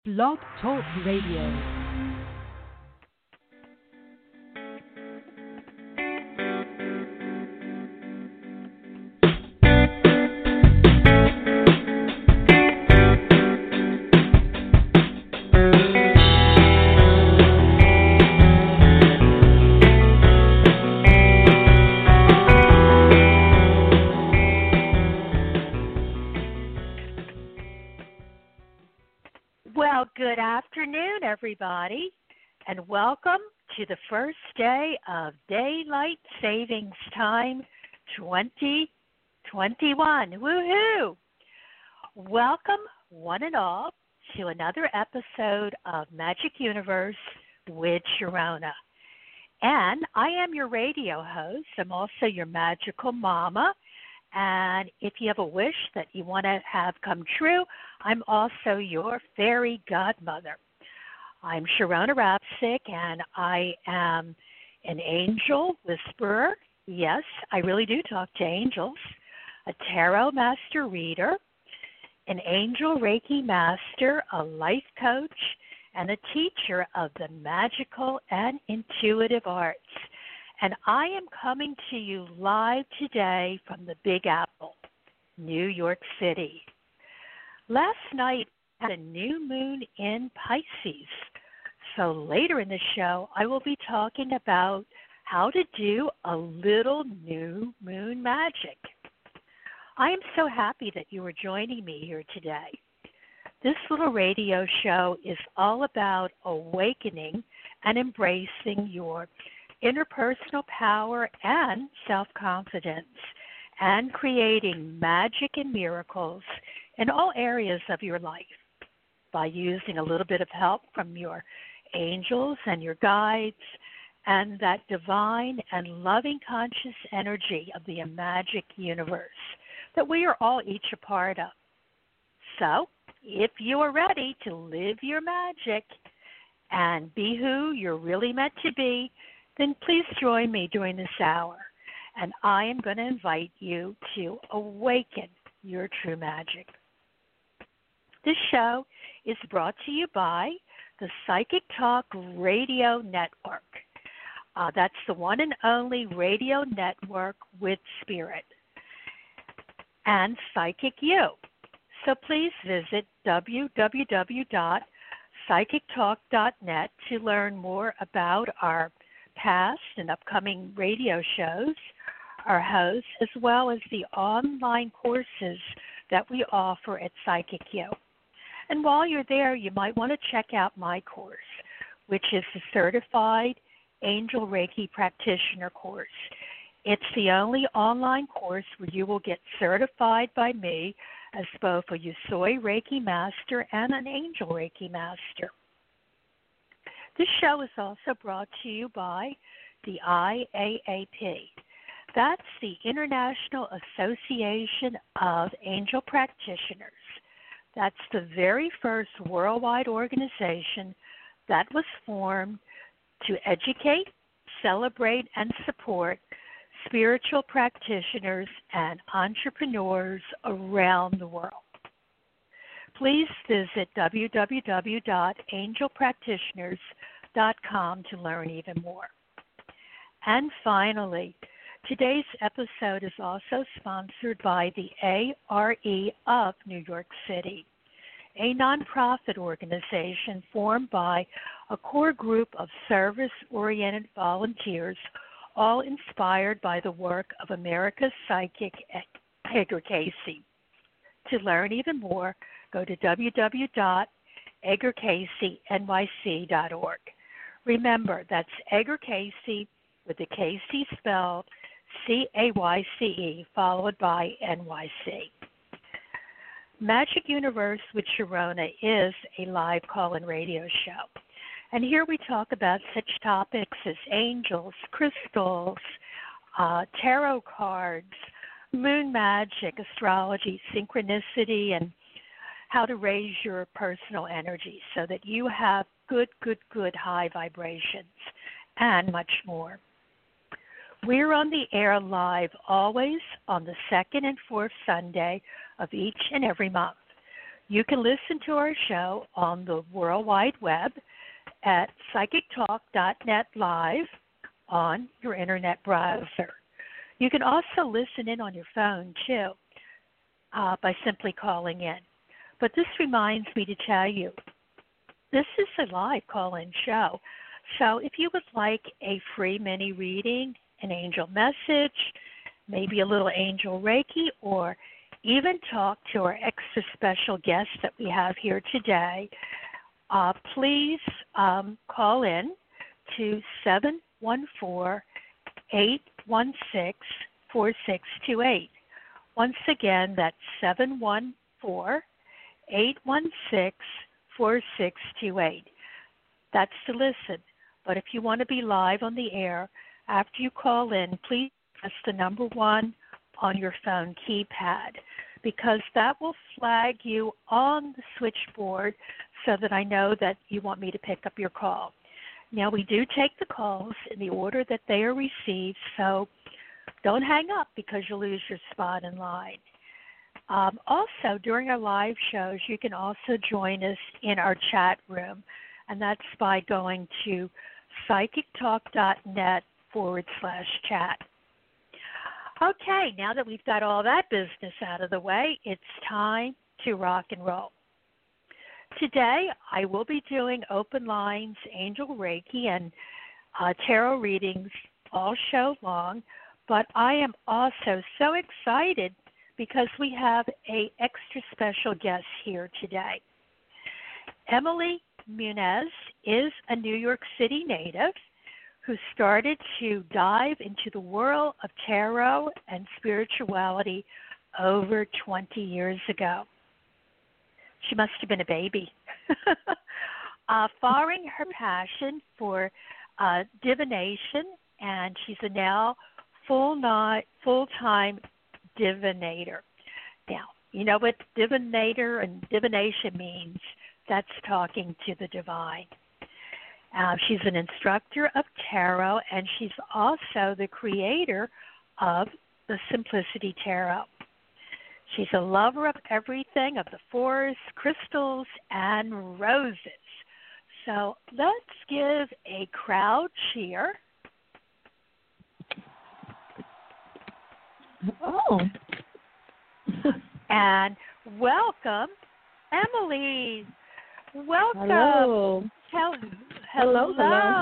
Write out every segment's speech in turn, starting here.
Blog Talk Radio. Well, good afternoon, everybody, and welcome to the first day of Daylight Savings Time 2021. Woohoo! Welcome, one and all, to another episode of Magic Universe with Sharona. And I am your radio host. I'm also your magical mama. And if you have a wish that you want to have come true, I'm also your fairy godmother. I'm Sharona Rapsick, and I am an angel whisperer. Yes, I really do talk to angels. A tarot master reader, an angel Reiki master, a life coach, and a teacher of the magical and intuitive arts. And I am coming to you live today from the Big Apple, New York City. Last night had a new moon in Pisces. So later in the show, I will be talking about how to do a little new moon magic. I am so happy that you are joining me here today. This little radio show is all about awakening and embracing your interpersonal power and self-confidence, and creating magic and miracles in all areas of your life by using a little bit of help from your angels and your guides and that divine and loving conscious energy of the magic universe that we are all each a part of. So, if you are ready to live your magic and be who you're really meant to be, then please join me during this hour, and I am going to invite you to awaken your true magic. This show is brought to you by the Psychic Talk Radio Network. That's the one and only radio network with spirit, and Psychic You. So please visit www.psychictalk.net to learn more about our past and upcoming radio shows, our hosts, as well as the online courses that we offer at Psychic U. And while you're there, you might want to check out my course, which is the Certified Angel Reiki Practitioner course. It's the only online course where you will get certified by me as both a Usui Reiki Master and an Angel Reiki Master. This show is also brought to you by the IAAP. That's the International Association of Angel Practitioners. That's the very first worldwide organization that was formed to educate, celebrate, and support spiritual practitioners and entrepreneurs around the world. Please visit www.angelpractitioners.com to learn even more. And finally, today's episode is also sponsored by the ARE of New York City, a nonprofit organization formed by a core group of service-oriented volunteers, all inspired by the work of America's psychic Edgar Cayce. To learn even more, go to www.edgarcaycenyc.org. Remember, that's Edgar Cayce with the Cayce spelled CAYCE followed by NYC. Magic Universe with Sharona is a live call-in radio show. And here we talk about such topics as angels, crystals, tarot cards, moon magic, astrology, synchronicity, and how to raise your personal energy so that you have good high vibrations, and much more. We're on the air live always on the second and fourth Sunday of each and every month. You can listen to our show on the World Wide Web at psychictalk.net live on your internet browser. You can also listen in on your phone, too, by simply calling in. But this reminds me to tell you, this is a live call-in show. So if you would like a free mini reading, an angel message, maybe a little angel Reiki, or even talk to our extra special guest that we have here today, please call in to 714-816-4628. Once again, that's 714-816-4628. That's to listen. But if you want to be live on the air, after you call in, please press the number 1 on your phone keypad, because that will flag you on the switchboard so that I know that you want me to pick up your call. Now, we do take the calls in the order that they are received, so don't hang up because you'll lose your spot in line. Also, during our live shows, you can also join us in our chat room, and that's by going to psychictalk.net/chat. Okay, now that we've got all that business out of the way, it's time to rock and roll. Today, I will be doing open lines, angel Reiki, and tarot readings all show long, but I am also so excited because we have an extra special guest here today. Emily Muniz is a New York City native who started to dive into the world of tarot and spirituality over 20 years ago. She must have been a baby. Following her passion for divination, and she's a now full-time divinator. Now, you know what divinator and divination means? That's talking to the divine. She's an instructor of tarot, and she's also the creator of the Simplicity Tarot. She's a lover of everything, of the forest, crystals, and roses. So let's give a crowd cheer. Oh. And welcome, Emily. Welcome. Hello. Hello.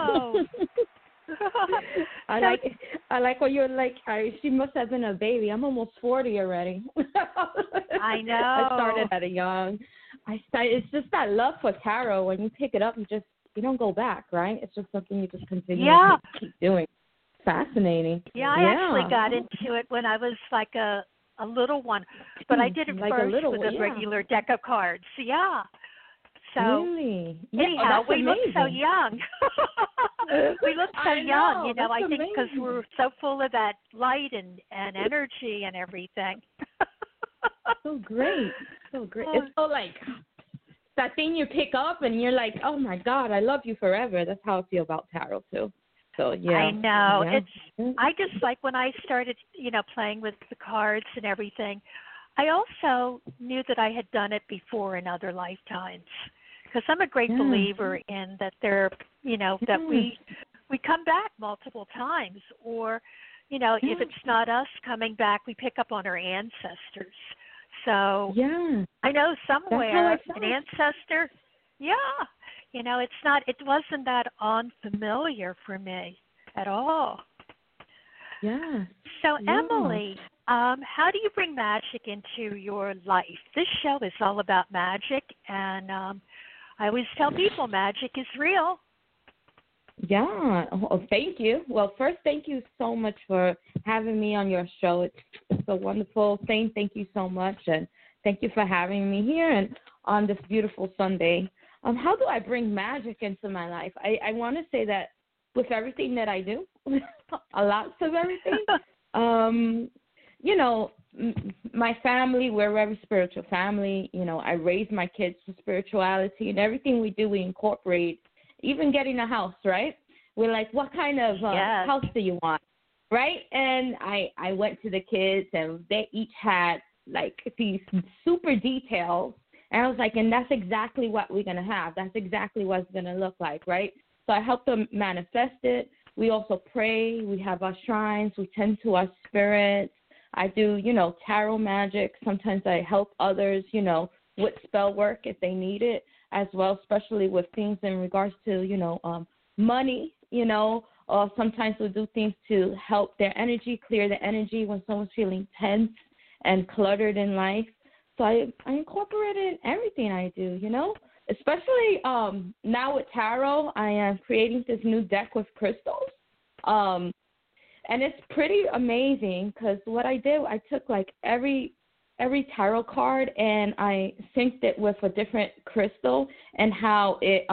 I like what you're like. She must have been a baby. I'm almost 40 already. I know. I started at a young. It's just that love for tarot. When you pick it up, you don't go back, right? It's just something you just continue to keep doing. Fascinating. Yeah, I actually got into it when I was like a little one, but I did it like first with a regular deck of cards. Yeah. So really? Anyhow, we look so young. We look so young, you know, I think because we're so full of that light and energy and everything. So great. It's so like that thing you pick up and you're like, oh my God, I love you forever. That's how I feel about tarot too. So yeah. I know. Yeah. I just like when I started, playing with the cards and everything, I also knew that I had done it before in other lifetimes. Because I'm a great believer in that that we come back multiple times, or, if it's not us coming back, we pick up on our ancestors. So I know somewhere an ancestor, it wasn't that unfamiliar for me at all. Yeah. So Emily, how do you bring magic into your life? This show is all about magic, and I always tell people magic is real. Yeah. Oh, thank you. Well, first, thank you so much for having me on your show. It's a wonderful thing. Thank you so much, and thank you for having me here and on this beautiful Sunday. How do I bring magic into my life? I want to say that with everything that I do, a lot of everything. My family, we're a very spiritual family. I raise my kids to spirituality, and everything we do, we incorporate. Even getting a house, right? We're like, what kind of house do you want, right? And I went to the kids, and they each had like these super details And I was like, and that's exactly what we're going to have. That's exactly what it's going to look like, right? So I helped them manifest it. We also pray. We have our shrines. We tend to our spirits. I do, tarot magic. Sometimes I help others, with spell work if they need it as well, especially with things in regards to, money, or sometimes we do things to help their energy, clear the energy when someone's feeling tense and cluttered in life. So I incorporate it in everything I do, especially now with tarot. I am creating this new deck with crystals. And it's pretty amazing because what I did, I took like every tarot card and I synced it with a different crystal and how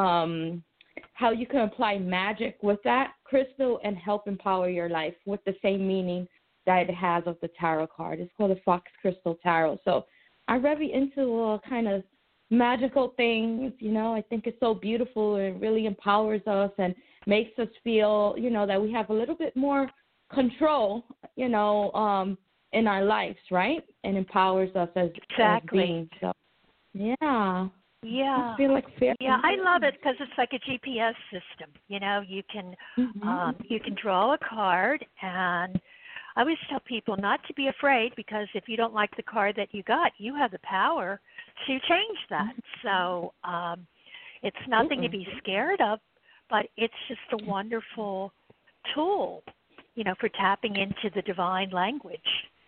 you can apply magic with that crystal and help empower your life with the same meaning that it has of the tarot card. It's called the Fox Crystal Tarot. So I'm very into all kind of magical things, I think it's so beautiful and really empowers us and makes us feel, that we have a little bit more control, in our lives, right? And empowers us as beings. So, yeah. Yeah. I feel like fair. Yeah, I love it because it's like a GPS system. You can you can draw a card, and I always tell people not to be afraid because if you don't like the card that you got, you have the power to change that. So it's nothing to be scared of, but it's just a wonderful tool, for tapping into the divine language.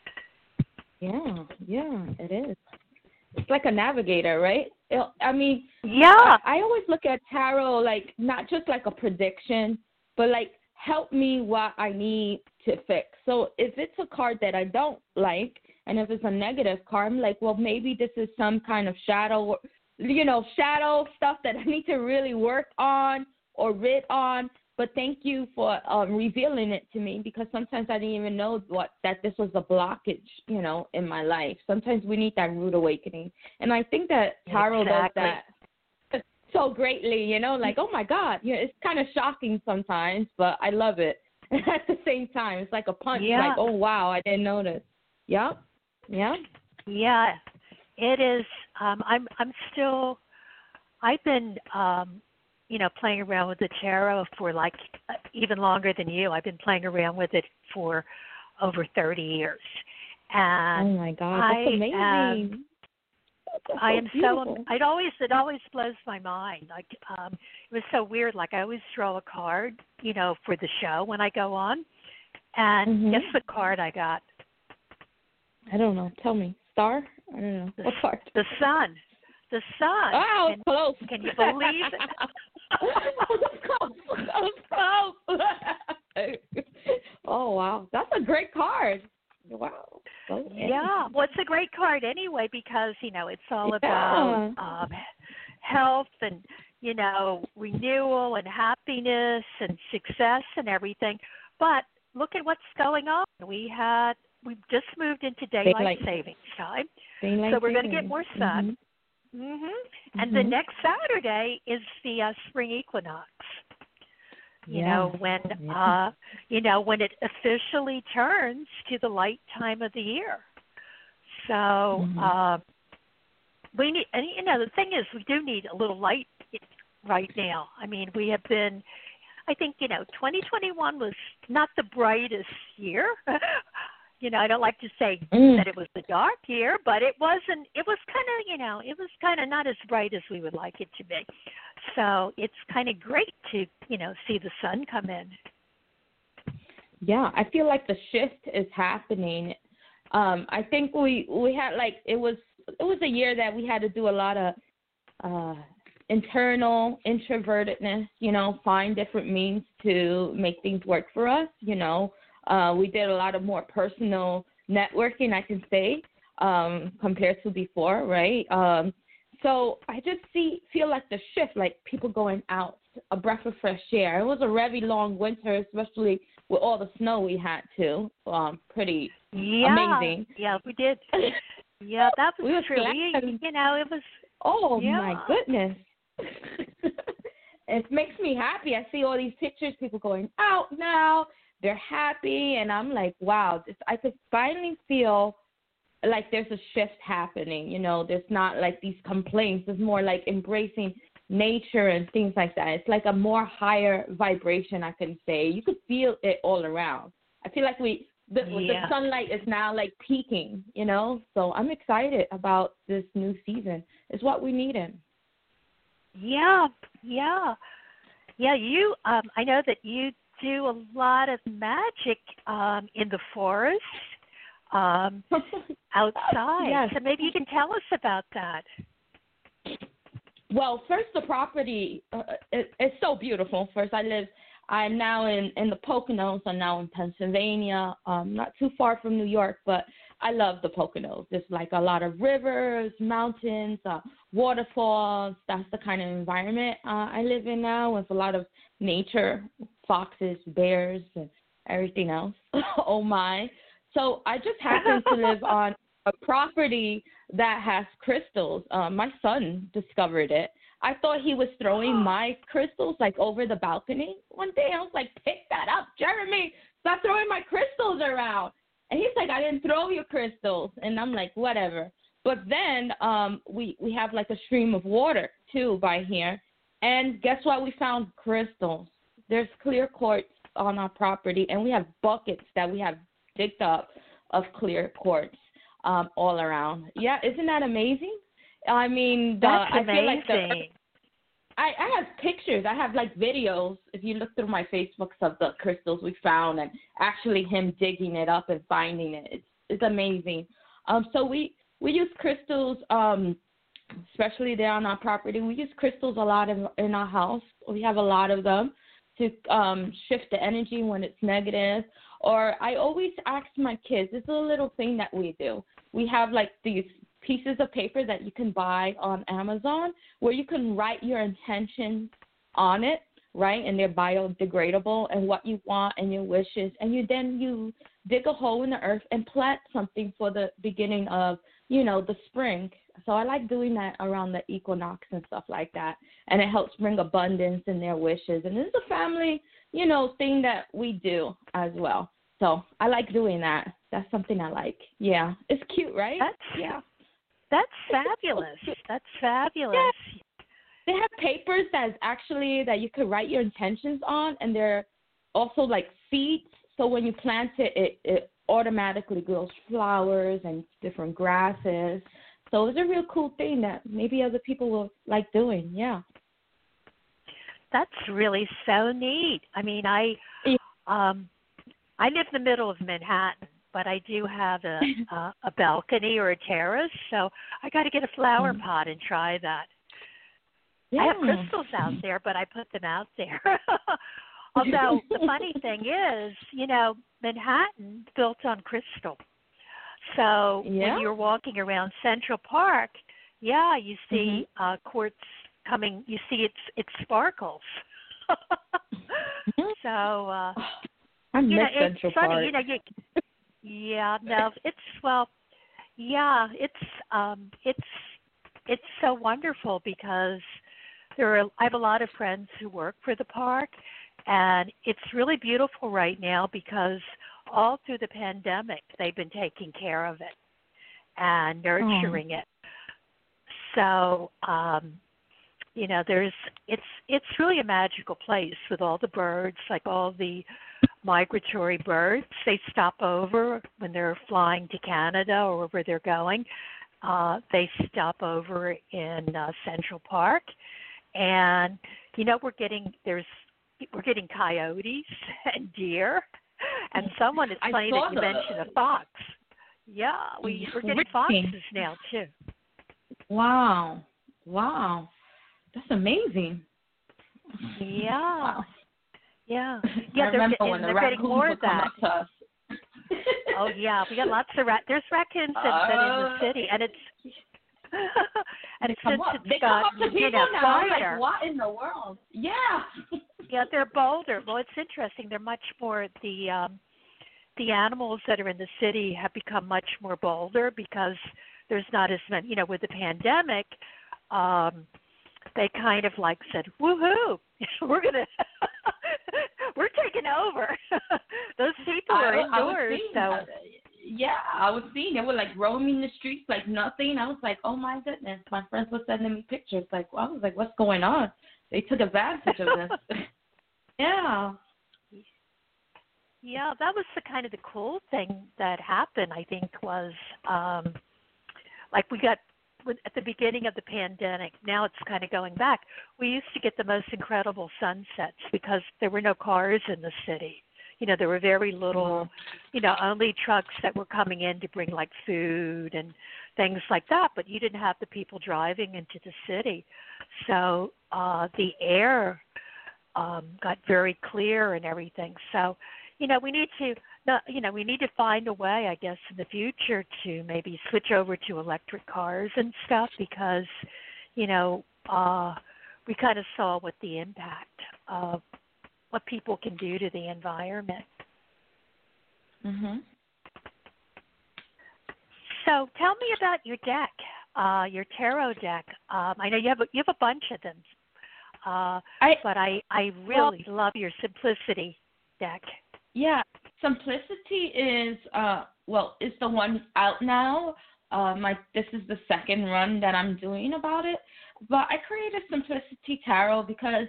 Yeah, it is. It's like a navigator, right? Yeah. I always look at tarot like not just like a prediction, but like help me what I need to fix. So if it's a card that I don't like, and if it's a negative card, I'm like, well, maybe this is some kind of shadow stuff that I need to really work on or rid on. But thank you for revealing it to me because sometimes I didn't even know that this was a blockage, in my life. Sometimes we need that rude awakening. And I think that tarot does that so greatly, like, oh, my God. It's kind of shocking sometimes, but I love it. At the same time, it's like a punch, like, oh, wow, I didn't notice. Yep. Yeah. Yeah, it is. I've been playing around with the tarot for like even longer than you. I've been playing around with it for over 30 years. And oh my God, that's amazing. I am so, it always blows my mind. Like, it was so weird. Like I always draw a card, for the show when I go on. And guess what card I got? I don't know. Tell me. Star? I don't know. What card? The sun. The sun. Oh, close. Can you believe it? Close. Oh, wow. That's a great card. Wow. Yeah. Well, it's a great card anyway because, it's all about health and, renewal and happiness and success and everything. But look at what's going on. We've just moved into daylight savings time. So we're going to get more sun. And the next Saturday is the spring equinox. When it officially turns to the light time of the year. So we need, and the thing is, we do need a little light right now. I mean, we have been, I think 2021 was not the brightest year. I don't like to say that it was the dark year, but it wasn't. It was kind of not as bright as we would like it to be. So it's kind of great to, see the sun come in. Yeah, I feel like the shift is happening. I think we had it was a year that we had to do a lot of internal introvertedness, find different means to make things work for us, We did a lot of more personal networking, I can say, compared to before, right? So I just feel like the shift, like people going out, a breath of fresh air. It was a very long winter, especially with all the snow we had too. Pretty amazing. Yeah, we did. Yeah, that was true. It was. Oh my goodness. It makes me happy. I see all these pictures, people going out now. They're happy, and I'm like, wow, I could finally feel like there's a shift happening. There's not like these complaints. It's more like embracing nature and things like that. It's like a more higher vibration, I can say. You could feel it all around. I feel like the sunlight is now like peaking, So I'm excited about this new season. It's what we needed. Yeah. You, I know that you do a lot of magic in the forest, outside. Yes. So maybe you can tell us about that. Well, first, the property it's so beautiful. First, I'm now in the Poconos. I'm now in Pennsylvania, not too far from New York, but I love the Poconos. There's like a lot of rivers, mountains, waterfalls. That's the kind of environment I live in now, with a lot of nature, foxes, bears, and everything else. Oh, my. So I just happen to live on a property that has crystals. My son discovered it. I thought he was throwing my crystals like over the balcony. One day I was like, pick that up, Jeremy. Stop throwing my crystals around. And he's like, I didn't throw your crystals. And I'm like, whatever. But then we have like a stream of water too by here. And guess what? We found crystals. There's clear quartz on our property, and we have buckets that we have digged up of clear quartz all around. Yeah, isn't that amazing? I mean, that's I amazing. feel like I have pictures. I have like videos. If you look through my Facebooks of the crystals we found, and actually him digging it up and finding it, it's amazing. So we use crystals, especially there on our property. We use crystals a lot in our house. We have a lot of them to shift the energy when it's negative. Or I always ask my kids, it's a little thing that we do. We have like these pieces of paper that you can buy on Amazon where you can write your intentions on it, right? And they're biodegradable, and what you want and your wishes. And you dig a hole in the earth and plant something for the beginning of, the spring. So I like doing that around the equinox and stuff like that. And it helps bring abundance in their wishes. And it's a family, thing that we do as well. So I like doing that. That's something I like. Yeah. It's cute, right? That's fabulous. That's fabulous. Yeah. They have papers that you could write your intentions on, and they're also like seeds. So when you plant it, it automatically grows flowers and different grasses. So it's a real cool thing that maybe other people will like doing. Yeah. That's really so neat. I mean, I live in the middle of Manhattan, but I do have a balcony or a terrace, so I got to get a flower pot and try that. Yeah. I have crystals out there, but I put them out there. Although the funny thing is, Manhattan built on crystal. So when you're walking around Central Park, you see quartz coming. You see it sparkles. So I miss it's Central funny. Park. It's so wonderful because I have a lot of friends who work for the park, and it's really beautiful right now because all through the pandemic they've been taking care of it and nurturing it. So it's really a magical place with all the birds, like all the migratory birds. They stop over when they're flying to Canada or wherever they're going. They stop over in Central Park, and we're getting coyotes and deer, and someone. It's funny that you mentioned a fox. Yeah, we're getting foxes now too. Wow, that's amazing. Yeah. Wow. Yeah. I remember when the raccoons would come up to us. Oh yeah, we got lots of there's raccoons in the city, and it's and they come up to people now. I'm quieter. like, what in the world? Yeah. Yeah, they're bolder. Well, it's interesting. They're much more the animals that are in the city have become much more bolder because there's not as many. With the pandemic, they kind of like said, "Woohoo! We're taking over." Those people are indoors, so Yeah, I was seeing they were like roaming the streets like nothing. I was like, oh my goodness. My friends were sending me pictures. Like, I was like, what's going on? They took advantage of this. Yeah. Yeah, that was the kind of the cool thing that happened. I think was like we got at the beginning of the pandemic. Now it's kind of going back. We used to get the most incredible sunsets because there were no cars in the city. There were very little, only trucks that were coming in to bring like food and things like that, but you didn't have the people driving into the city. So the air got very clear and everything. So, we need to find a way, I guess, in the future to maybe switch over to electric cars and stuff because, we kind of saw what the impact of what people can do to the environment. Mhm. So tell me about your deck, your tarot deck. I know you have a bunch of them, but I really love your Simplicity deck. Yeah, Simplicity is is the one out now. This is the second run that I'm doing about it. But I created Simplicity Tarot because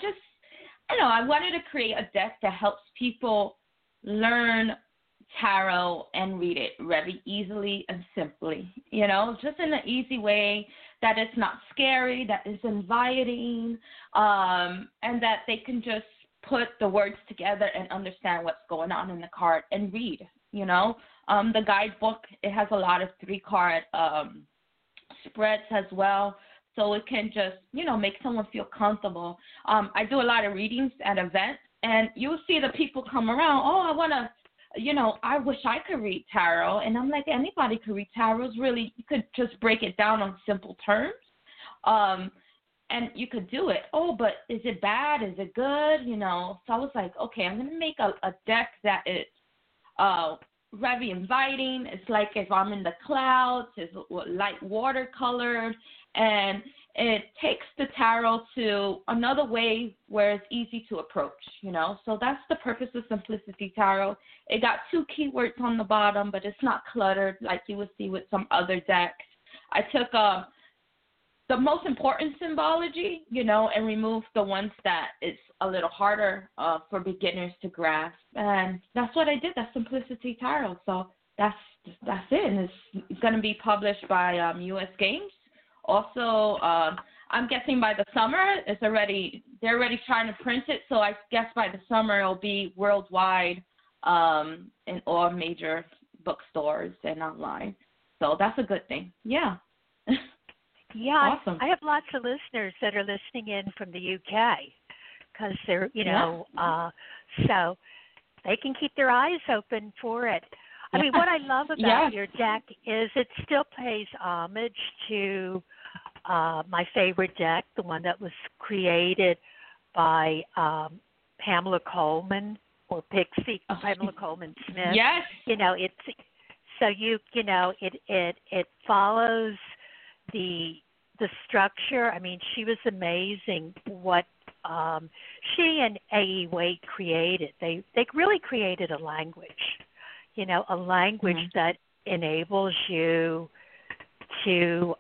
I wanted to create a deck that helps people learn tarot and read it very easily and simply, just in an easy way that it's not scary, that is inviting, and that they can just put the words together and understand what's going on in the card and read, The guidebook, it has a lot of 3-card spreads as well. So it can just, make someone feel comfortable. I do a lot of readings at events, and you'll see the people come around, I want to, I wish I could read tarot. And I'm like, anybody could read tarot. It's really, you could just break it down on simple terms, and you could do it. Oh, but is it bad? Is it good? So I was like, okay, I'm going to make a deck that is very inviting. It's like if I'm in the clouds, it's light watercolored, and it takes the tarot to another way where it's easy to approach, So that's the purpose of Simplicity Tarot. It got 2 keywords on the bottom, but it's not cluttered like you would see with some other decks. I took the most important symbology, and removed the ones that is a little harder for beginners to grasp. And that's what I did. That's Simplicity Tarot. So that's it. And it's going to be published by U.S. Games. Also, I'm guessing by the summer, they're already trying to print it. So I guess by the summer it'll be worldwide in all major bookstores and online. So that's a good thing. Yeah. Yeah, awesome. I have lots of listeners that are listening in from the UK because they're, so they can keep their eyes open for it. I mean, what I love about your deck is it still pays homage to my favorite deck, the one that was created by Pamela Coleman or Pixie, Pamela Coleman Smith. Yes. It's so it follows the structure. I mean, she was amazing what she and A.E. Waite created. They really created a language. A language that enables you to,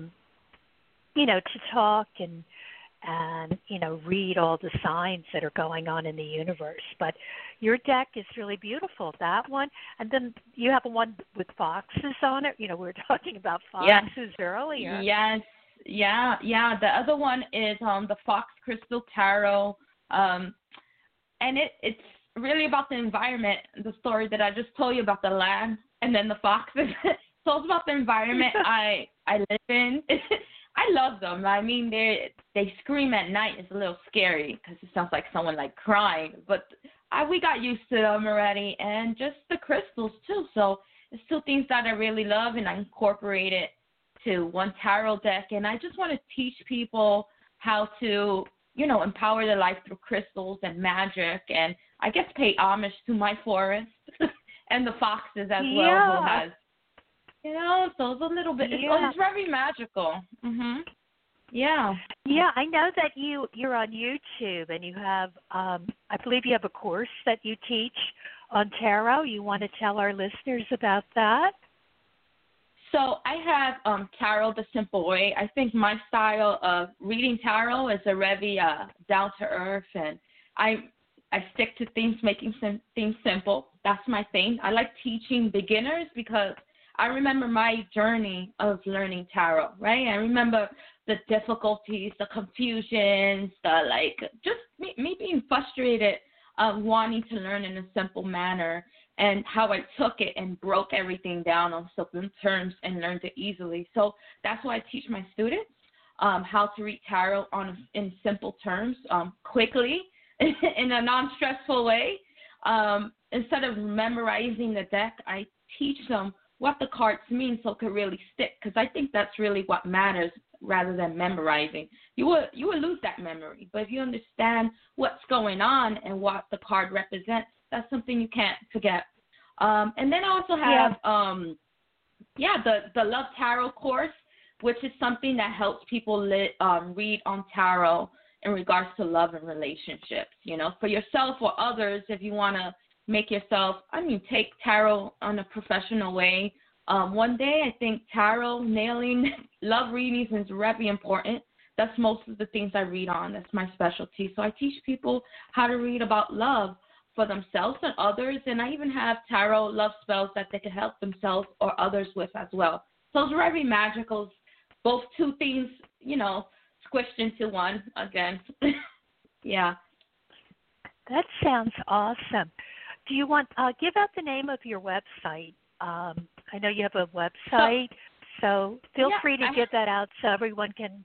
to talk and read all the signs that are going on in the universe. But your deck is really beautiful, that one. And then you have one with foxes on it. We were talking about foxes earlier. Yes. Yeah. The other one is the Fox Crystal Tarot. And it's really about the environment, the story that I just told you about the land and then the foxes. So it's about the environment I live in. I love them. I mean, they scream at night. It's a little scary because it sounds like someone like crying, but we got used to them already, and just the crystals too. So it's two things that I really love, and I incorporate it to one tarot deck. And I just want to teach people how to, empower their life through crystals and magic, and I guess pay homage to my forest and the foxes as well, who has, so it's a little bit, it's very magical. Yeah. Yeah, I know that you're on YouTube and you have, I believe you have a course that you teach on tarot. You want to tell our listeners about that? So I have Tarot the Simple Way. I think my style of reading tarot is a very down to earth, and I stick to things, making things simple. That's my thing. I like teaching beginners because I remember my journey of learning tarot, right? I remember the difficulties, the confusions, just me being frustrated of wanting to learn in a simple manner, and how I took it and broke everything down on simple terms and learned it easily. So that's why I teach my students how to read tarot in simple terms, quickly, in a non-stressful way. Instead of memorizing the deck, I teach them what the cards mean so it could really stick, because I think that's really what matters rather than memorizing. You will lose that memory, but if you understand what's going on and what the card represents, that's something you can't forget. And then I also have the Love Tarot course, which is something that helps people read on tarot in regards to love and relationships, for yourself or others. If you want to make yourself, take tarot on a professional way. One day, I think tarot, nailing love readings is very important. That's most of the things I read on. That's my specialty. So I teach people how to read about love for themselves and others, and I even have tarot love spells that they can help themselves or others with as well. So it's very magical. Both two things, squished into one again. Yeah. That sounds awesome. Do you want give out the name of your website? I know you have a website, so feel free to give that out so everyone can,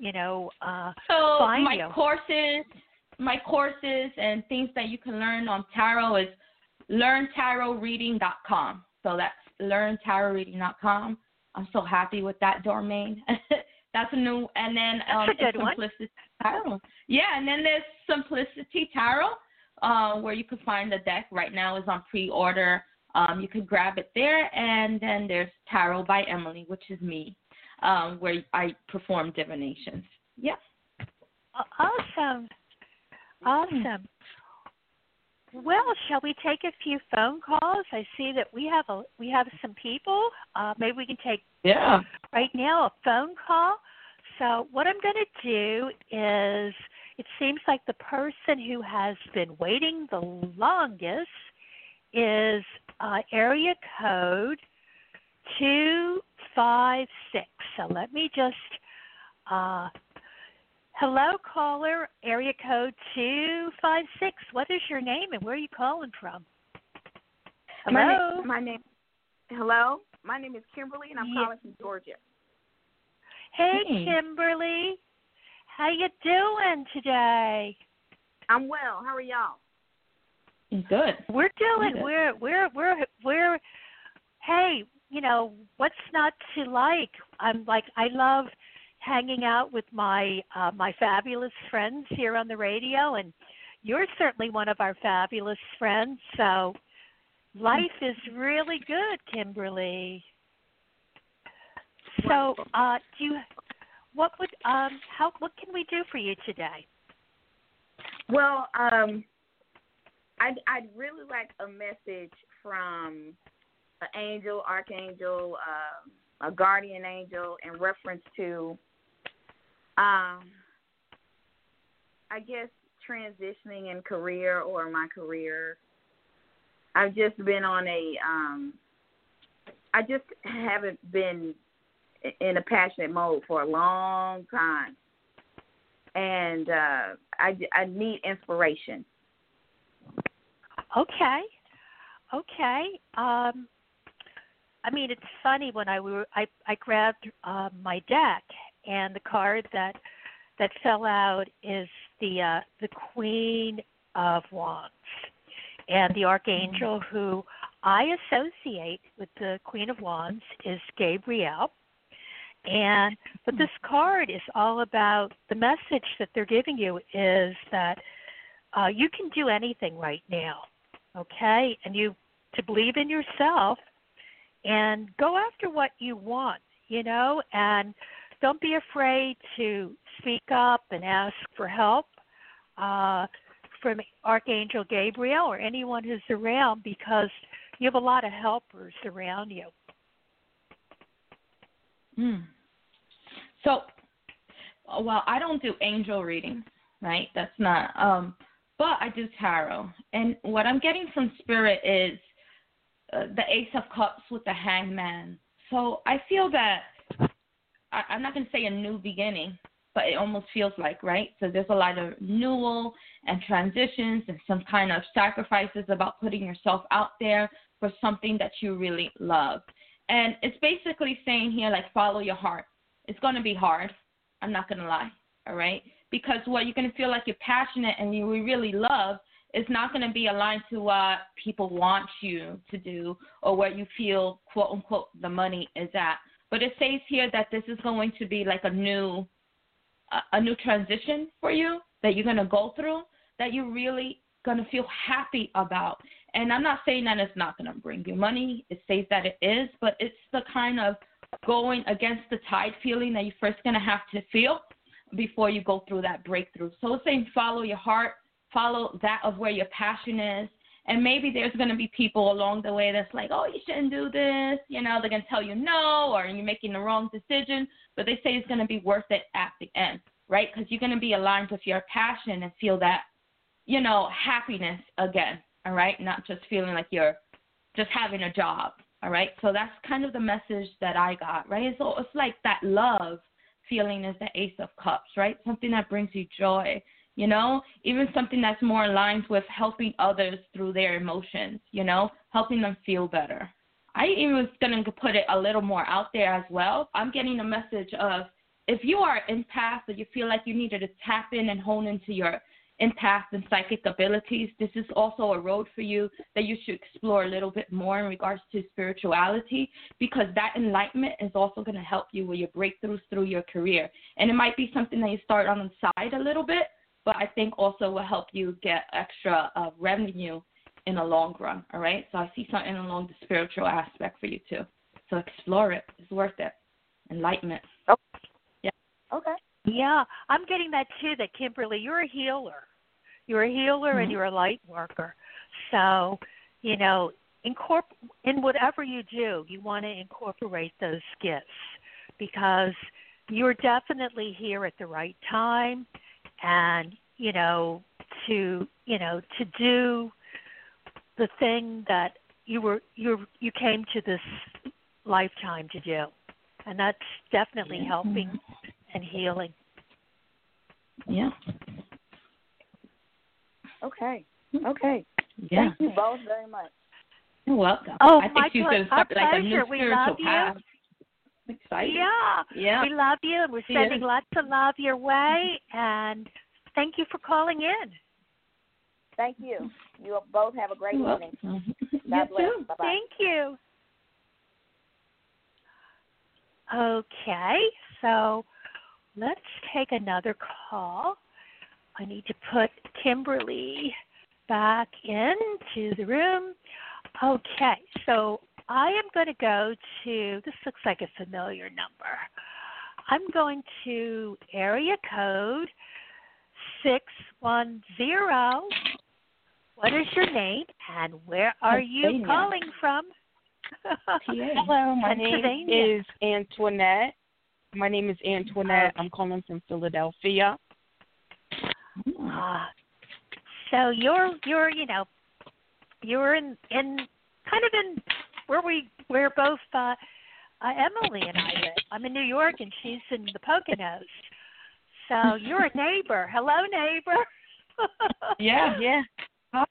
find you. My courses and things that you can learn on tarot is learntarotreading.com. So that's learntarotreading.com. I'm so happy with that domain. That's a new, and then that's a good Simplicity Tarot. Yeah, and then there's Simplicity Tarot, where you can find the deck. Right now is on pre-order. You can grab it there, and then there's Tarot by Emily, which is me, where I perform divinations. Yeah. Awesome. Awesome. Well, shall we take a few phone calls? I see that we have some people. Maybe we can take right now a phone call. So what I'm going to do is, it seems like the person who has been waiting the longest is area code 256. So let me just hello, caller, area code 256. What is your name and where are you calling from? Hello? Hello? My name is Kimberly, and I'm calling from Georgia. Hey, Kimberly. How you doing today? I'm well. How are y'all? Good. We're doing. We're. Hey, what's not to like? I love hanging out with my fabulous friends here on the radio, and you're certainly one of our fabulous friends. So life is really good, Kimberly. So, what can we do for you today? Well, I'd really like a message from an angel, archangel, a guardian angel in reference to, I guess, transitioning in career or my career. I've just been on I just haven't been in a passionate mode for a long time. And I need inspiration. Okay. It's funny when I grabbed my deck, and the card that fell out is the Queen of Wands, and the archangel who I associate with the Queen of Wands is Gabriel. But this card is all about, the message that they're giving you is that you can do anything right now, okay? And you to believe in yourself and go after what you want, and don't be afraid to speak up and ask for help from Archangel Gabriel or anyone who's around, because you have a lot of helpers around you. So, well, I don't do angel readings, right? That's not, but I do tarot. And what I'm getting from Spirit is the Ace of Cups with the Hangman. So I feel that, I'm not going to say a new beginning, but it almost feels like, right? So there's a lot of renewal and transitions and some kind of sacrifices about putting yourself out there for something that you really love. And it's basically saying here, like, follow your heart. It's going to be hard. I'm not going to lie, all right? Because what you're going to feel like you're passionate and you really love is not going to be aligned to what people want you to do or where you feel, quote, unquote, the money is at. But it says here that this is going to be like a new transition for you that you're going to go through, that you're really going to feel happy about. And I'm not saying that it's not going to bring you money. It says that it is, but it's the kind of going against the tide feeling that you're first going to have to feel before you go through that breakthrough. So it's saying follow your heart, follow that of where your passion is. And maybe there's going to be people along the way that's like, oh, you shouldn't do this. You know, they're going to tell you no, or you're making the wrong decision. But they say it's going to be worth it at the end, right? Because you're going to be aligned with your passion and feel that, you know, happiness again, all right? Not just feeling like you're just having a job, all right? So that's kind of the message that I got, right? So it's like that love feeling is the Ace of Cups, right? Something that brings you joy. You know, even something that's more aligned with helping others through their emotions, you know, helping them feel better. I even was going to put it a little more out there as well. I'm getting a message of if you are an empath or you feel like you needed to tap in and hone into your empath and psychic abilities, this is also a road for you that you should explore a little bit more in regards to spirituality, because that enlightenment is also going to help you with your breakthroughs through your career. And it might be something that you start on the side a little bit, but I think also will help you get extra revenue in the long run, all right? So I see something along the spiritual aspect for you, too. So explore it. It's worth it. Enlightenment. Oh. Yeah. Okay. Yeah, I'm getting that, too, that, Kimberly, you're a healer. You're a healer and you're a light worker. So, you know, in whatever you do, you want to incorporate those gifts because you're definitely here at the right time. And, to do the thing that you came to this lifetime to do. And that's definitely helping and healing. Yeah. Okay. Yeah. Thank you both very much. You're welcome. Oh, I think she's going to start like a new spiritual path. Exciting. Yeah. We love you, and we're sending lots of love your way. And thank you for calling in. Thank you. You both have a great evening. God bless. Bye-bye. Thank you. Okay, so let's take another call. I need to put Kimberly back into the room. Okay, so I am going to go to, this looks like a familiar number. I'm going to area code 610. What is your name and where are you calling from? Hello, my name is Antoinette. I'm calling from Philadelphia. So you're in kind of in where both Emily and I live. I'm in New York and she's in the Poconos. So you're a neighbor. Hello, neighbor. Yeah. Hi.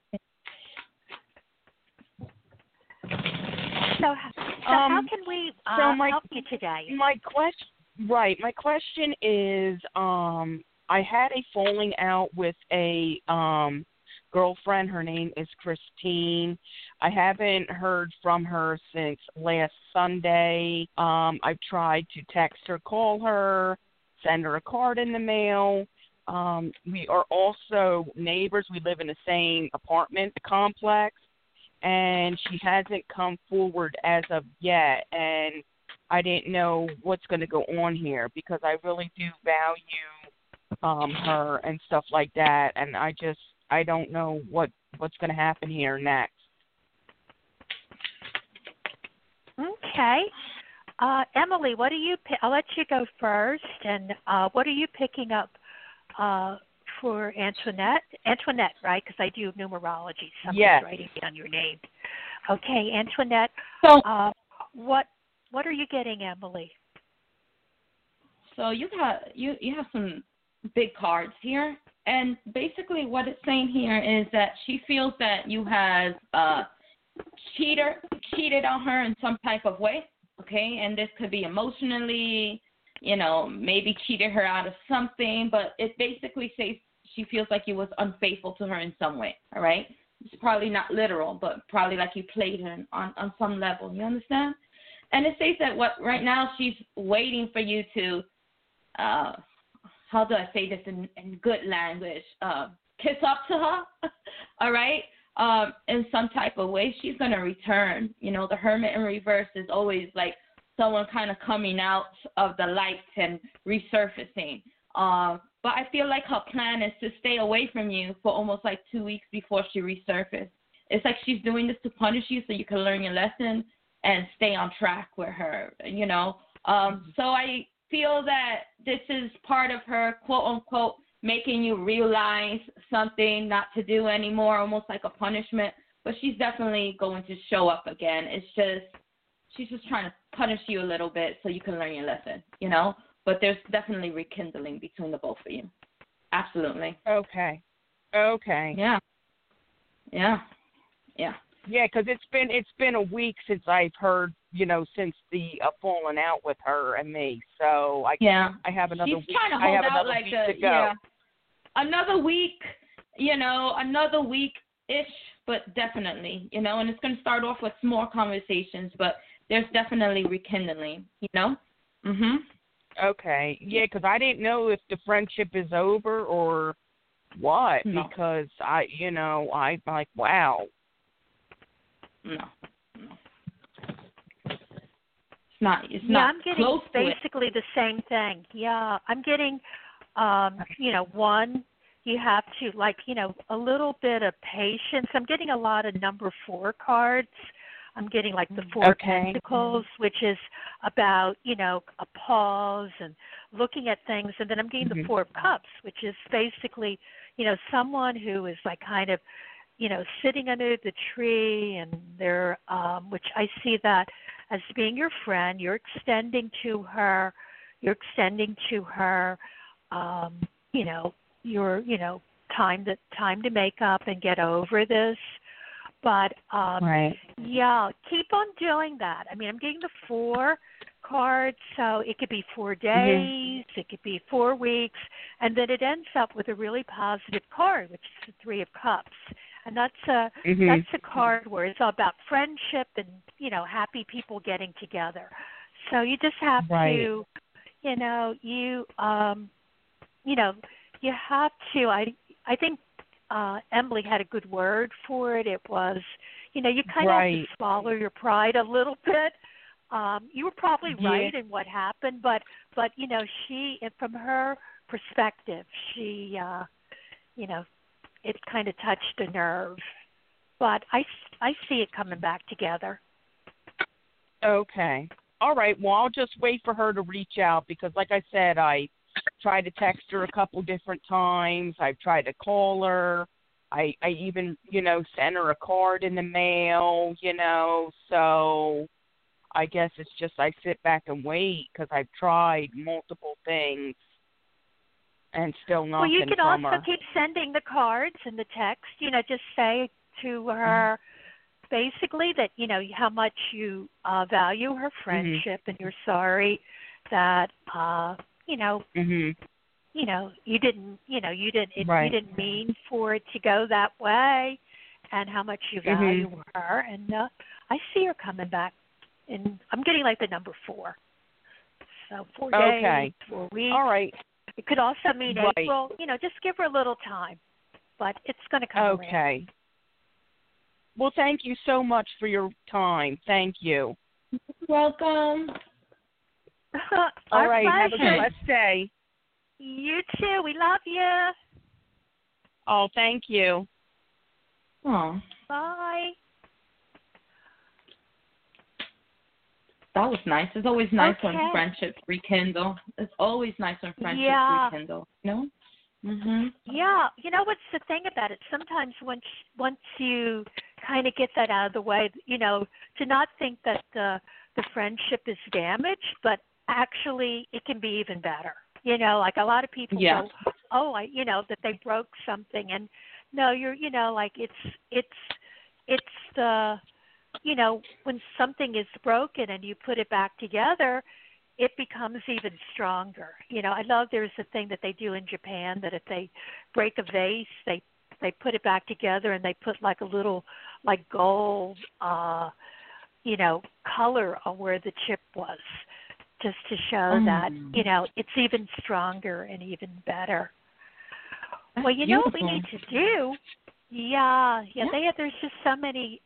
So how can we help you today? My question is, I had a falling out with a girlfriend. Her name is Christine. I haven't heard from her since last Sunday. I've tried to text her, call her, send her a card in the mail. We are also neighbors. We live in the same apartment complex, and she hasn't come forward as of yet. And I didn't know what's going to go on here because I really do value her and stuff like that. And I just I don't know what's going to happen here next. Okay. Emily, what are you? I'll let you go first. And what are you picking up for Antoinette? Antoinette, right? Because I do numerology. Somebody's writing down your name. Okay, Antoinette. So, what are you getting, Emily? So you have some big cards here, and basically what it's saying here is that she feels that you have cheated on her in some type of way, okay? And this could be emotionally, maybe cheated her out of something, but it basically says she feels like you was unfaithful to her in some way, all right? It's probably not literal, but probably like you played her on some level, you understand? And it says that right now she's waiting for you to, how do I say this in good language? Kiss up to her, all right? In some type of way, she's going to return. The Hermit in reverse is always like someone kind of coming out of the light and resurfacing. But I feel like her plan is to stay away from you for almost like 2 weeks before she resurfaces. It's like she's doing this to punish you so you can learn your lesson and stay on track with her, So I feel that this is part of her, quote unquote, making you realize something not to do anymore, almost like a punishment. But she's definitely going to show up again. She's just trying to punish you a little bit so you can learn your lesson, But there's definitely rekindling between the both of you. Absolutely. Okay. Yeah. Yeah, because it's been a week since I've heard, since the falling out with her and me. So I have another She's week. Trying to hold I have out another like week to go. Yeah. Another week, another week-ish, but definitely, and it's going to start off with small conversations, but there's definitely rekindling, Mhm. Okay. Yeah, because I didn't know if the friendship is over or what. No. Because I'm like, wow. No. It's not. It's Yeah, not I'm getting close to it. basically the same thing. Yeah, I'm getting, one, you have to, a little bit of patience. I'm getting a lot of number 4 cards. I'm getting like the 4 of Pentacles, which is about, a pause and looking at things. And then I'm getting the 4 of Cups, which is basically, someone who is like kind of, sitting under the tree, and they're, which I see that as being your friend. You're extending to her, your, time to make up and get over this. But right. Yeah, keep on doing that. I mean, I'm getting the 4 cards, so it could be 4 days, it could be 4 weeks, and then it ends up with a really positive card, which is the 3 of Cups. And that's a card where it's all about friendship and, happy people getting together. So you just have to, you have to. I think Emily had a good word for it. It was, you kind of have to swallow your pride a little bit. You were probably right in what happened, but she, from her perspective, she, it kind of touched a nerve. But I see it coming back together. Okay. All right. Well, I'll just wait for her to reach out because, like I said, I tried to text her a couple different times. I've tried to call her. I even, sent her a card in the mail, So I guess it's just I sit back and wait because I've tried multiple things and still nothing. Well, you can from also her. keep sending the cards and the text. Just say to her basically that how much you value her friendship and you're sorry that you didn't you didn't mean for it to go that way, and how much you value her. And I see her coming back. And I'm getting like the number 4. So 4 days, 4 weeks. All right. It could also mean April. Just give her a little time. But it's going to come around. Okay. Well, thank you so much for your time. Thank you. Welcome. All right. Pleasure. Have a blessed day. You too. We love you. Oh, thank you. Oh, Bye. that was nice. It's always nice when Okay. friendships rekindle. It's always nice when friendships Yeah. rekindle. No? Mhm. Yeah, you know what's the thing about it? Sometimes once you kind of get that out of the way, to not think that the friendship is damaged, but actually it can be even better. Like a lot of people Yeah. go, oh, that they broke something, and no, like it's the, when something is broken and you put it back together, it becomes even stronger. I love there's a thing that they do in Japan that if they break a vase, they put it back together and they put like a little like gold color on where the chip was, just to show that, it's even stronger and even better. That's Well, what we beautiful. need to do, yeah. There's just so many,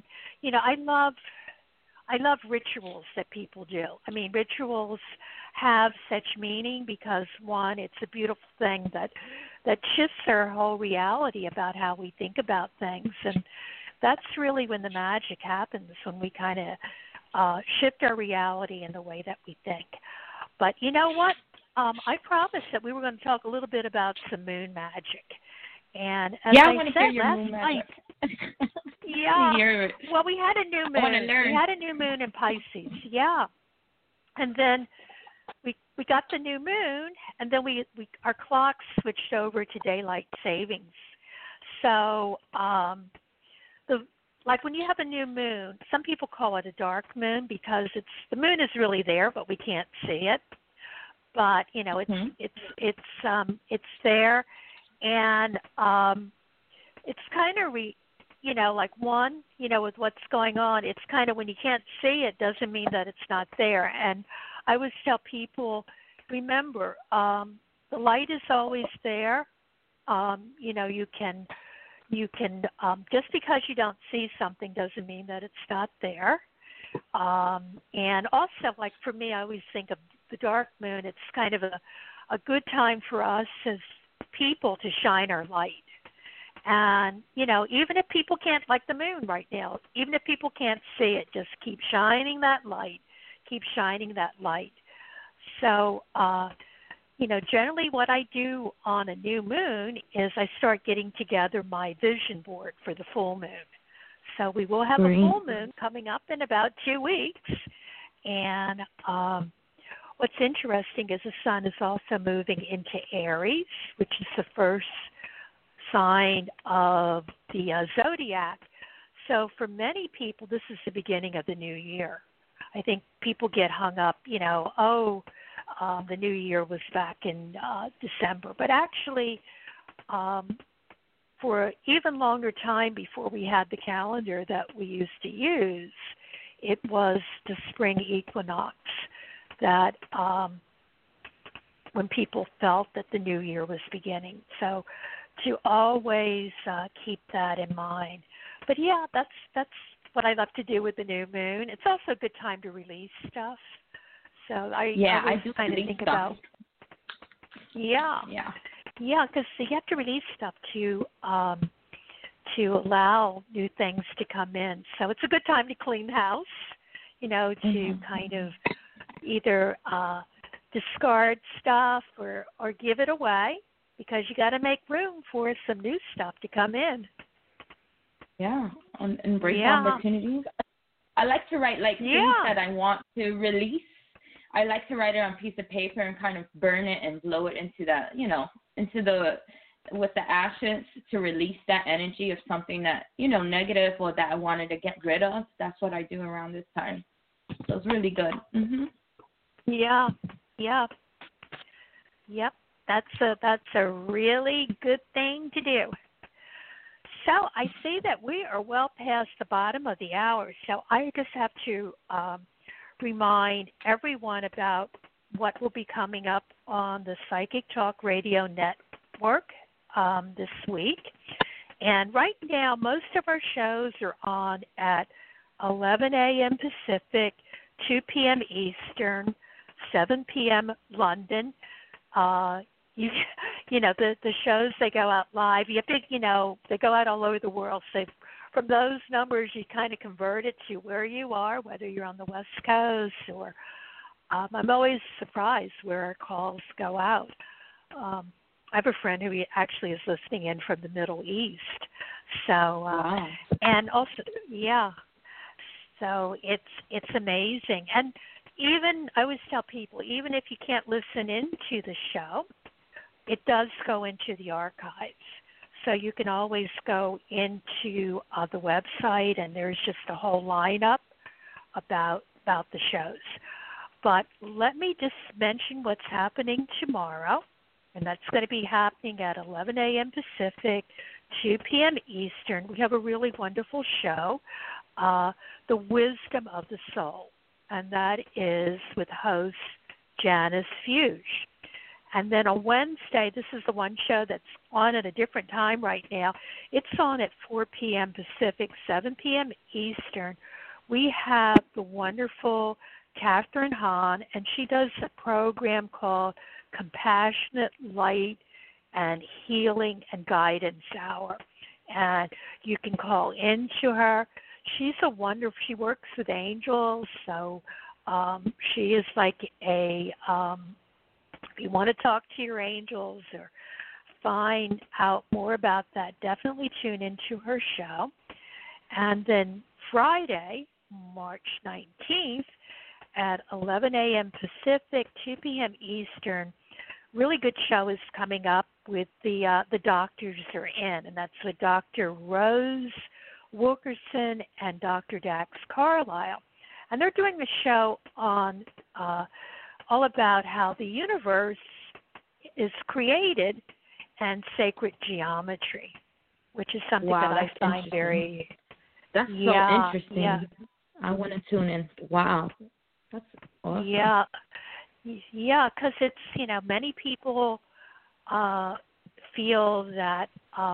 I love rituals that people do. I mean, rituals have such meaning because one, it's a beautiful thing that shifts our whole reality about how we think about things, and that's really when the magic happens, when we kind of shift our reality in the way that we think. But you know what? I promised that we were going to talk a little bit about some moon magic, and as I I want to said hear your last moon night. magic. Yeah. Hear it. Well, we had a new I want to moon. learn. We had a new moon in Pisces. Yeah. And then we got the new moon, and then we our clock switched over to daylight savings. So like when you have a new moon, some people call it a dark moon because the moon is really there, but we can't see it. But it's there, and it's kind of like one, with what's going on, it's kind of when you can't see it doesn't mean that it's not there. And I always tell people, remember, the light is always there. You can just because you don't see something doesn't mean that it's not there. And also, like for me, I always think of the dark moon. It's kind of a good time for us as people to shine our light. And, even if people can't, like the moon right now, even if people can't see it, just keep shining that light. Keep shining that light. So, generally what I do on a new moon is I start getting together my vision board for the full moon. So we will have a full moon coming up in about 2 weeks. And what's interesting is the sun is also moving into Aries, which is the first sign of the zodiac. So for many people, this is the beginning of the new year. I think people get hung up, the new year was back in December. But actually, for an even longer time before we had the calendar that we used to use, it was the spring equinox that when people felt that the new year was beginning. So to always keep that in mind. But yeah, that's what I love to do with the new moon. It's also a good time to release stuff. So I do kind of think stuff. about because you have to release stuff to allow new things to come in. So it's a good time to clean the house, to kind of either discard stuff or give it away, because you got to make room for some new stuff to come in. Yeah, and embrace opportunities. I like to write things that I want to release. I like to write it on a piece of paper and kind of burn it and blow it into that, with the ashes to release that energy of something that, negative or that I wanted to get rid of. That's what I do around this time. So it's really good. Mhm. Yeah. Yep. That's a really good thing to do. So I see that we are well past the bottom of the hour. So I just have to remind everyone about what will be coming up on the Psychic Talk Radio Network this week. And right now, most of our shows are on at 11 a.m. Pacific, 2 p.m. Eastern, 7 p.m. London. you you know the shows, they go out live. You have to, they go out all over the world. So from those numbers, you kind of convert it to where you are, whether you're on the West Coast or. I'm always surprised where our calls go out. I have a friend who actually is listening in from the Middle East. So, Wow. and also, yeah. So it's amazing. And even I always tell people, even if you can't listen into the show, it does go into the archives. So you can always go into the website, and there's just a whole lineup about the shows. But let me just mention what's happening tomorrow, and that's going to be happening at 11 a.m. Pacific, 2 p.m. Eastern. We have a really wonderful show, The Wisdom of the Soul, and that is with host Janice Fuge. And then on Wednesday, this is the one show that's on at a different time right now. It's on at 4 p.m. Pacific, 7 p.m. Eastern. We have the wonderful Catherine Hahn, and she does a program called Compassionate Light and Healing and Guidance Hour. And you can call into her. She's a wonderful, she works with angels, so she is like a, if you want to talk to your angels or find out more about that, definitely tune into her show. And then Friday, March 19th, at 11 a.m. Pacific, 2 p.m. Eastern. Really good show is coming up with the doctors are in, and that's with Dr. Rose Wilkerson and Dr. Dax Carlisle. And they're doing the show on all about how the universe is created and sacred geometry, which is something that I find very... That's so interesting. Yeah. I want to tune in. Wow. That's awesome. Yeah, because it's, many people feel that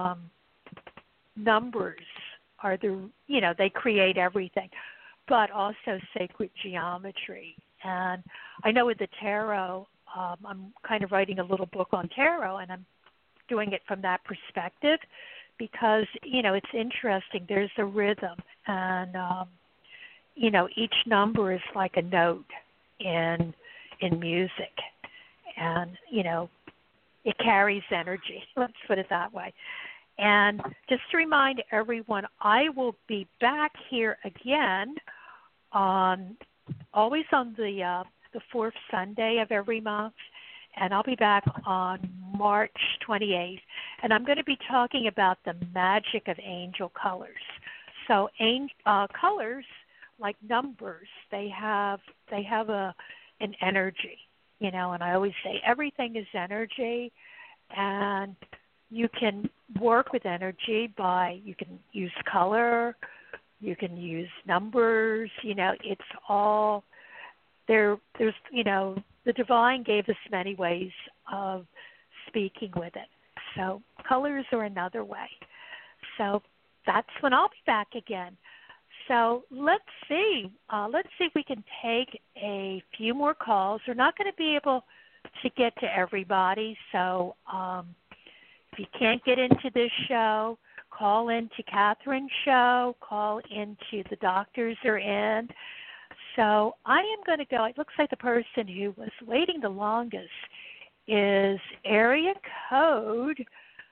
numbers are they create everything, but also sacred geometry. And I know with the tarot, I'm kind of writing a little book on tarot, and I'm doing it from that perspective because, it's interesting. There's a rhythm, and each number is like a note in music, and it carries energy. Let's put it that way. And just to remind everyone, I will be back here again always on the fourth Sunday of every month, and I'll be back on March 28th, and I'm going to be talking about the magic of angel colors. So colors, like numbers, they have an energy, and I always say everything is energy, and you can work with energy you can use color, you can use numbers, it's all there. There's, the divine gave us many ways of speaking with it. So colors are another way. So that's when I'll be back again. So let's see if we can take a few more calls. We're not going to be able to get to everybody, so if you can't get into this show, call into Catherine's show, call into The Doctors Are In. So I am going to go. It looks like the person who was waiting the longest is area code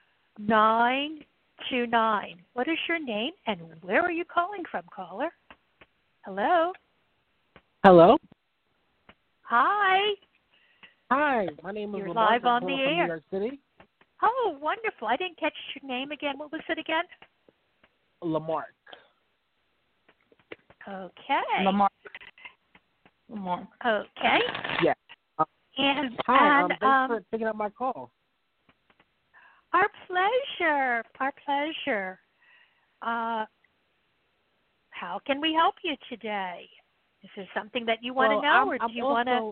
929. What is your name and where are you calling from, caller? Hello? Hello? Hi. Hi, my name is You're Lamar. live on the from air. New York City. Oh, wonderful. I didn't catch your name again. What was it again? Lamar. Okay. Lamar. Okay. Yeah. And Hi, thanks for picking up my call. Our pleasure. Our pleasure. How can we help you today? Is there something that you want to know, or do you want to?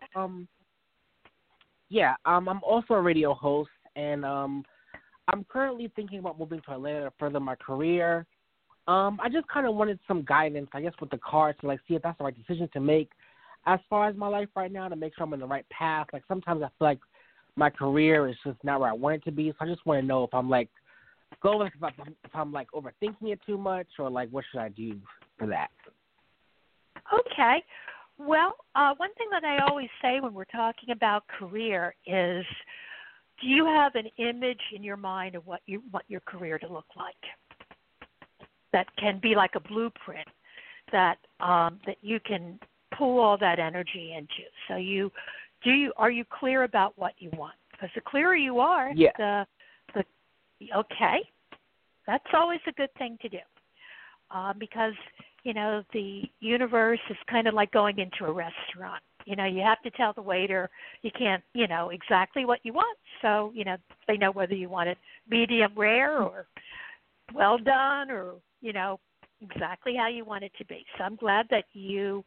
I'm also a radio host, and I'm currently thinking about moving to Atlanta to further my career. I just kind of wanted some guidance, I guess, with the cards to see if that's the right decision to make as far as my life right now, to make sure I'm in the right path. Like sometimes I feel like my career is just not where I want it to be. So I just want to know if I'm like if I'm like overthinking it too much, or like what should I do for that? Okay. Well, one thing that I always say when we're talking about career is, do you have an image in your mind of what you want your career to look like? That can be like a blueprint that that you can pull all that energy into. So are you clear about what you want? Because the clearer you are, yeah. Okay, that's always a good thing to do, because the universe is kind of like going into a restaurant. You have to tell the waiter you can't, exactly what you want. So, they know whether you want it medium rare or well done, or, exactly how you want it to be. So I'm glad that you're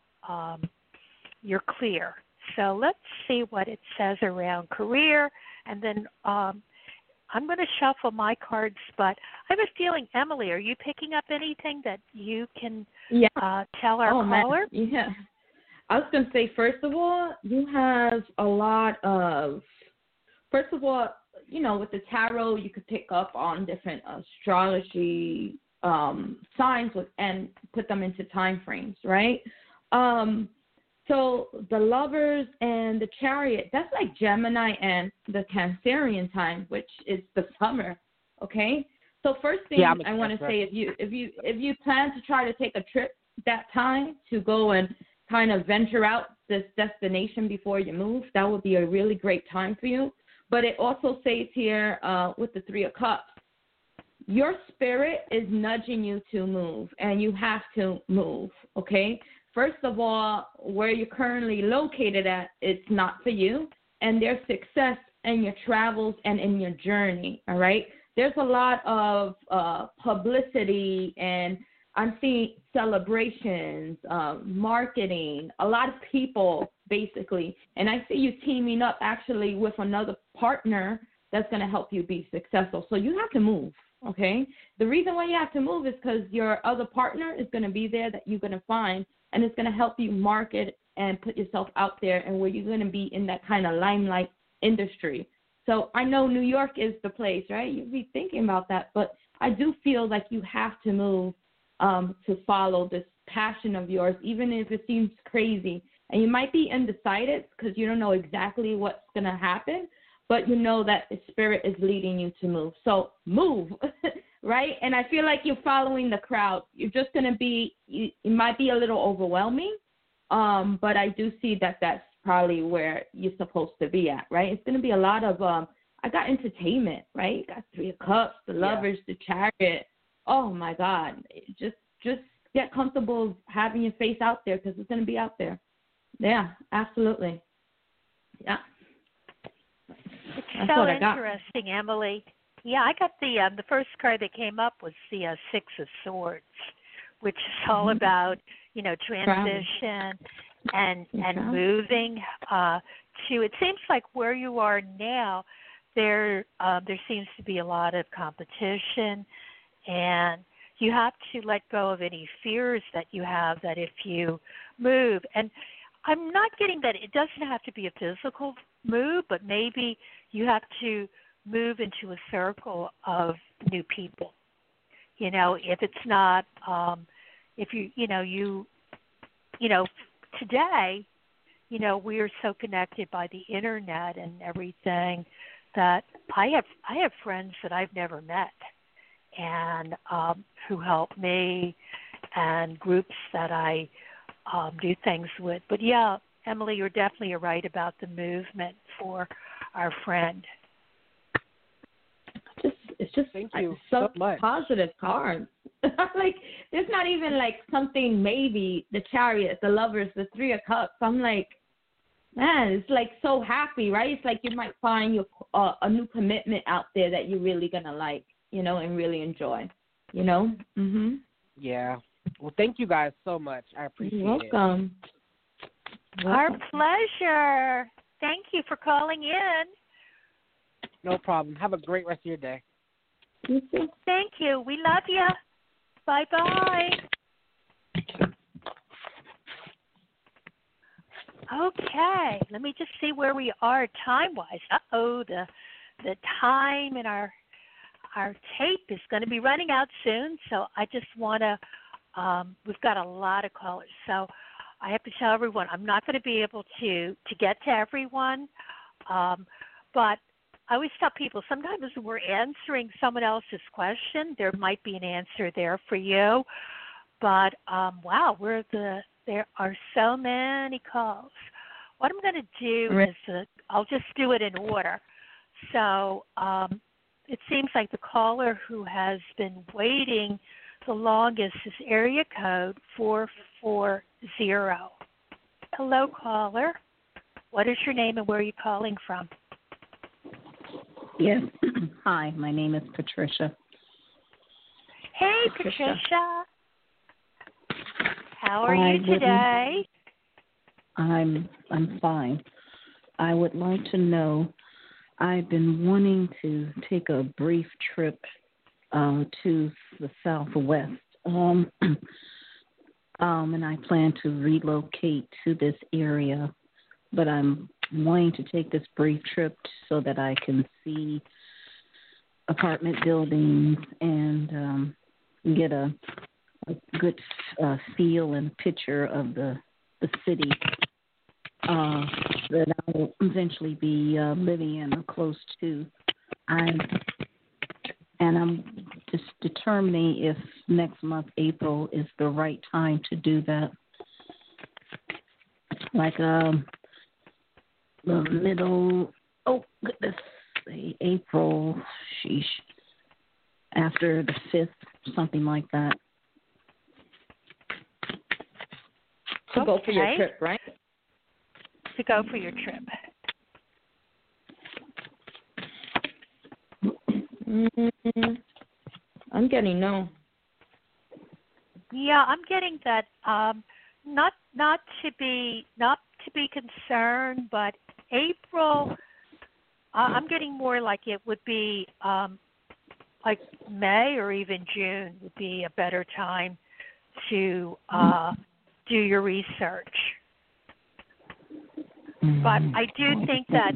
clear. So let's see what it says around career, and then I'm going to shuffle my cards, but I have a feeling, Emily, are you picking up anything that you can tell our caller? Man. Yeah. I was going to say, first of all, you have a lot of, with the tarot, you could pick up on different astrology signs and put them into time frames, right? So the Lovers and the Chariot, that's like Gemini and the Cancerian time, which is the summer, okay? So first thing I want to say, if you plan to try to take a trip that time to go and kind of venture out this destination before you move, that would be a really great time for you. But it also says here with the Three of Cups, your spirit is nudging you to move, and you have to move, okay? First of all, where you're currently located at, it's not for you, and there's success in your travels and in your journey, all right? There's a lot of publicity, and I'm seeing celebrations, marketing, a lot of people, basically. And I see you teaming up, actually, with another partner that's going to help you be successful. So you have to move, okay? The reason why you have to move is because your other partner is going to be there that you're going to find, and it's going to help you market and put yourself out there, and where you're going to be in that kind of limelight industry. So I know New York is the place, right? You'd be thinking about that, but I do feel like you have to move to follow this passion of yours, even if it seems crazy. And you might be undecided because you don't know exactly what's going to happen, but you know that the spirit is leading you to move. So move, right? And I feel like you're following the crowd. You're just going to be, it might be a little overwhelming, but I do see that that's probably where you're supposed to be at, right? It's going to be a lot of, I got entertainment, right? You got Three of Cups, the Lovers, the Chariot. Oh, my God. Just get comfortable having your face out there, because it's going to be out there. Yeah, absolutely. Yeah. It's so interesting, Emily. Yeah, I got the first card that came up was the Six of Swords, which is all about, transition and moving to. It seems like where you are now, there seems to be a lot of competition, and you have to let go of any fears that you have that if you move. And I'm not getting that it doesn't have to be a physical move, but maybe you have to move into a circle of new people. If it's not, if today, we are so connected by the internet and everything that I have friends that I've never met, and who help me, and groups that I do things with. But yeah, Emily, you're definitely right about the movement for our friend. It's just Thank you so much. Positive cards. Like, there's not even like something, maybe the Chariot, the Lovers, the Three of Cups. I'm like, man, it's like so happy, right? It's like you might find a new commitment out there that you're really gonna like, and really enjoy, Mm-hmm. Yeah. Well, thank you guys so much. I appreciate You're welcome. it. Our pleasure. Thank you for calling in. No problem. Have a great rest of your day. You too. Thank you. We love you. Bye-bye. Okay, let me just see where we are time-wise. Uh-oh, the time in our tape is going to be running out soon, so I just want to, we've got a lot of callers, so I have to tell everyone I'm not going to be able to get to everyone, but I always tell people sometimes when we're answering someone else's question, there might be an answer there for you, but wow, there are so many calls. What I'm going to do is I'll just do it in order. So it seems like the caller who has been waiting the longest is area code 440. Hello, caller. What is your name and where are you calling from? Yes. Hi, my name is Patricia. Hey, Patricia. How are you today? I'm fine. I would like to know, I've been wanting to take a brief trip to the Southwest, and I plan to relocate to this area, but I'm wanting to take this brief trip so that I can see apartment buildings and get a good feel and picture of the city that I will eventually be living in or close to. I'm just determining if next month, April, is the right time to do that. Like the middle, April, after the 5th, something like that. To go for your trip, right? To go for your trip. I'm getting no. Yeah, I'm getting that. Not to be concerned, but April. I'm getting more like it would be like May or even June would be a better time to do your research. But I do think that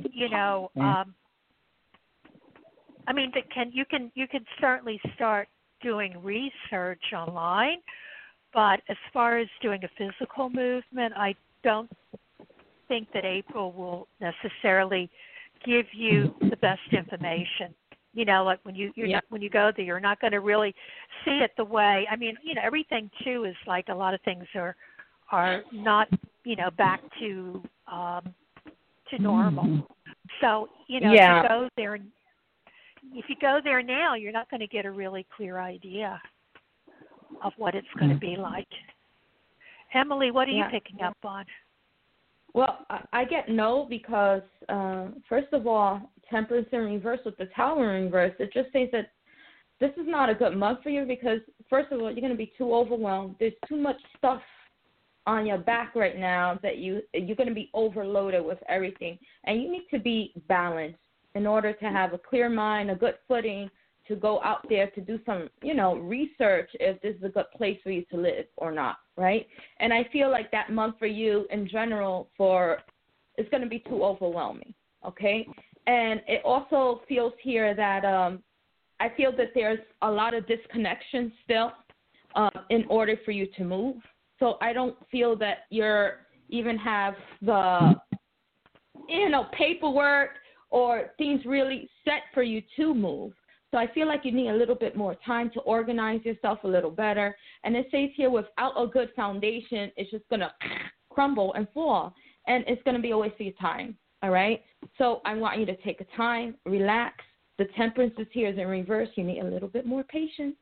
I mean, you can certainly start doing research online, but as far as doing a physical movement, I don't think that April will necessarily give you the best information. Like when you when you go there, you're not going to really see it the way. I mean, everything too is like a lot of things are not back to normal. So if you go there, if you go there now, you're not going to get a really clear idea of what it's going to be like. Emily, what are you picking up on? Well, I get no because, first of all, Temperance in reverse with the Tower in reverse, it just says that this is not a good month for you because, first of all, you're going to be too overwhelmed. There's too much stuff on your back right now that you're going to be overloaded with everything. And you need to be balanced in order to have a clear mind, a good footing, to go out there to do some, research if this is a good place for you to live or not, right? And I feel like that month for you in general it's going to be too overwhelming, okay? And it also feels here that I feel that there's a lot of disconnection still in order for you to move. So I don't feel that you're even have the, paperwork or things really set for you to move. So I feel like you need a little bit more time to organize yourself a little better. And it says here, without a good foundation, it's just going to crumble and fall. And it's going to be a waste of your time, all right? So I want you to take a time, relax. The Temperance is here is in reverse. You need a little bit more patience,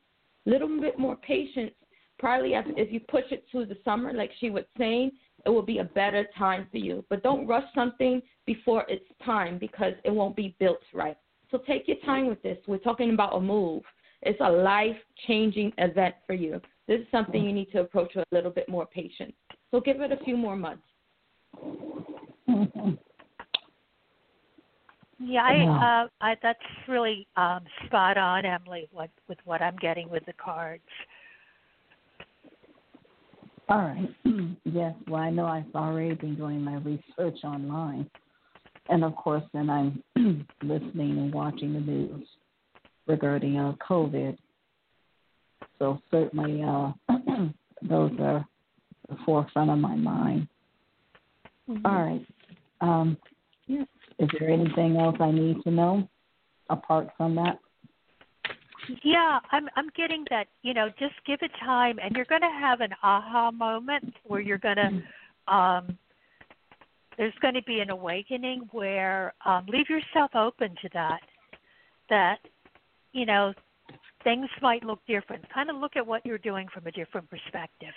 Probably if you push it to the summer, like she was saying, it will be a better time for you. But don't rush something before it's time because it won't be built right. So take your time with this. We're talking about a move. It's a life-changing event for you. This is something you need to approach with a little bit more patience. So give it a few more months. Yeah, that's really spot on, Emily, with what I'm getting with the cards. All right. Yes, well, I know I've already been doing my research online. And, of course, then I'm listening and watching the news regarding COVID. So certainly those are the forefront of my mind. Mm-hmm. All right. Yeah. Is there anything else I need to know apart from that? Yeah, I'm getting that, just give it time, and you're going to have an aha moment where you're going to there's going to be an awakening where leave yourself open to that things might look different. Kind of look at what you're doing from a different perspective.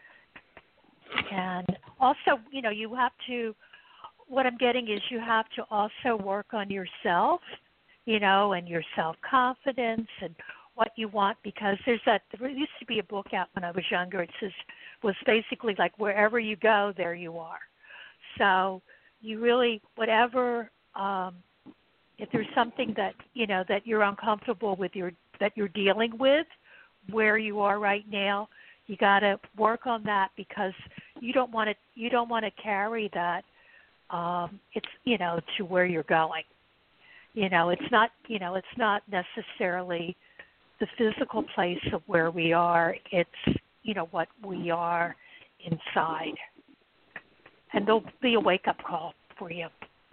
And also, you have to, what I'm getting is you have to also work on yourself, and your self-confidence and what you want, because there used to be a book out when I was younger. It was basically like wherever you go, there you are. So you really, whatever, if there's something that, that you're uncomfortable with, that you're dealing with where you are right now, you got to work on that, because you don't want to carry that, to where you're going. It's not necessarily the physical place of where we are. It's, what we are inside. And there'll be a wake-up call for you.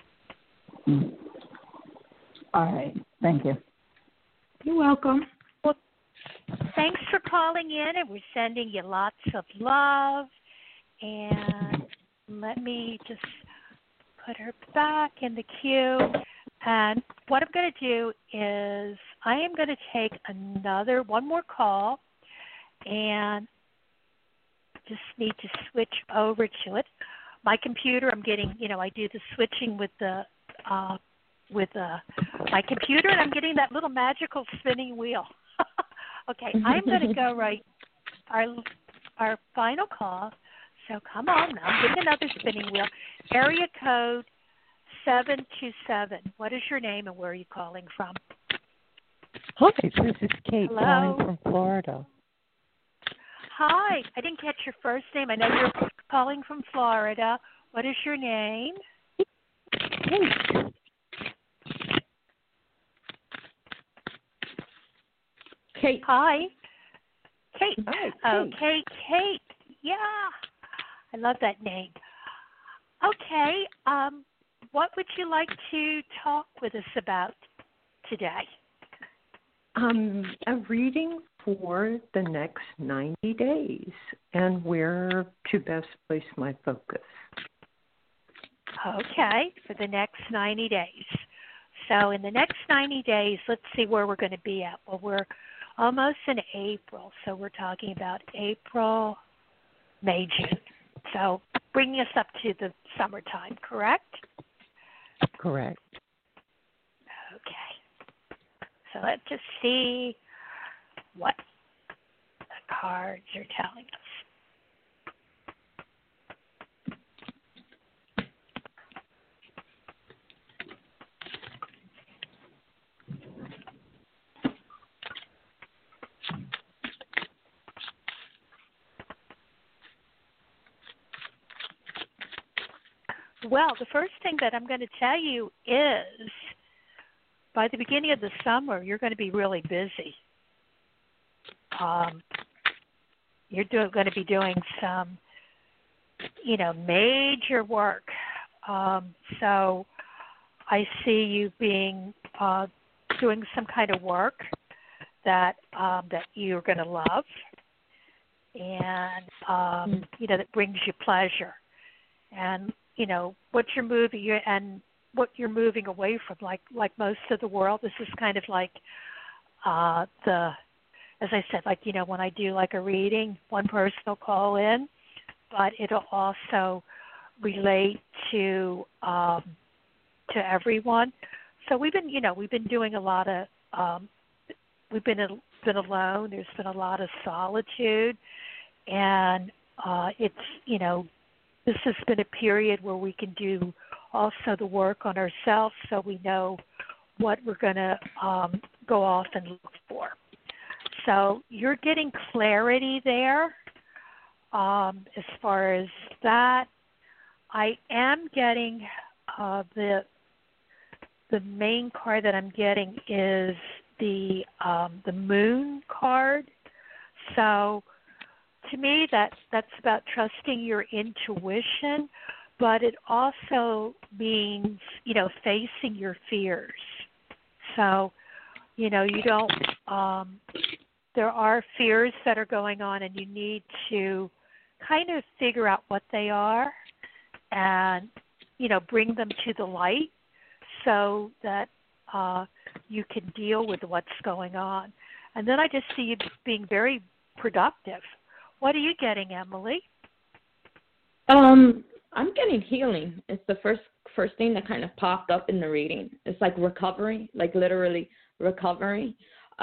All right. Thank you. You're welcome. Well, thanks for calling in, and we're sending you lots of love. And let me just put her back in the queue. And what I'm going to do is I am going to take one more call, and just need to switch over to it. My computer, I'm getting, I do the switching with my computer, and I'm getting that little magical spinning wheel. Okay, I'm going to go our final call. So come on, I'm getting another spinning wheel. Area code 727. What is your name and where are you calling from? Hi, this is Kate Hello? calling from Florida. Hi, I didn't catch your first name. I know you're calling from Florida. What is your name? Kate. Kate. Hi. Kate. Hi, Okay, Kate. Yeah. I love that name. Okay. What would you like to talk with us about today? A reading for the next 90 days and where to best place my focus. Okay, for the next 90 days. So in the next 90 days, let's see where we're going to be at. Well, we're almost in April, so we're talking about April, May, June. So bringing us up to the summertime, correct? Correct. Okay. So let's just see what the cards are telling us. Well, the first thing that I'm going to tell you is by the beginning of the summer, you're going to be really busy. You're going to be doing some, major work. So I see you being doing some kind of work that you're going to love, and that brings you pleasure. And what you're moving away from, like most of the world. This is kind of like as I said, when I do like a reading, one person will call in, but it'll also relate to everyone. So we've been doing a lot of we've been alone. There's been a lot of solitude, and it's this has been a period where we can do also the work on ourselves, so we know what we're going to go off and look for. So you're getting clarity there. as far as that, I am getting the main card that I'm getting is the Moon card. So to me, that's about trusting your intuition, but it also means, facing your fears. So, you don't, there are fears that are going on, and you need to kind of figure out what they are and, bring them to the light so that you can deal with what's going on. And then I just see you being very productive. What are you getting, Emily? I'm getting healing. It's the first thing that kind of popped up in the reading. It's like recovery, like literally recovery.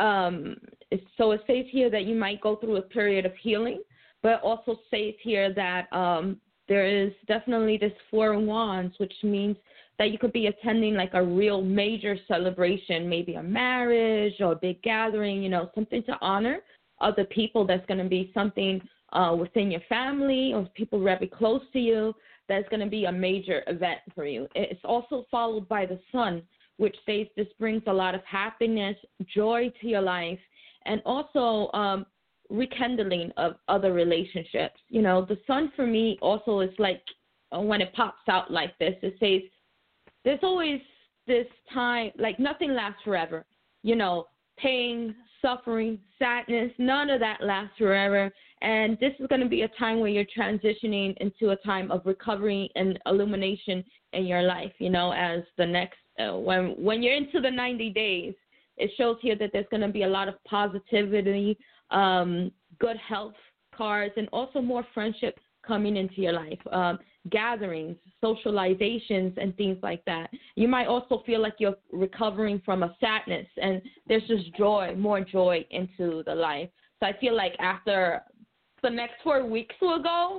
So it says here that you might go through a period of healing, but it also says here that there is definitely this Four of Wands, which means that you could be attending like a real major celebration, maybe a marriage or a big gathering, something to honor other people. That's going to be something within your family or people very close to you. That's going to be a major event for you. It's also followed by the Sun, which says this brings a lot of happiness, joy to your life, and also rekindling of other relationships. The Sun for me also is like when it pops out like this, it says there's always this time, like nothing lasts forever. Pain, suffering, sadness, none of that lasts forever. And this is going to be a time where you're transitioning into a time of recovery and illumination in your life, as the next, when you're into the 90 days, it shows here that there's going to be a lot of positivity, good health cards, and also more friendship coming into your life, gatherings, socializations, and things like that. You might also feel like you're recovering from a sadness, and there's just joy, more joy into the life. So I feel like after the next 4 weeks will go,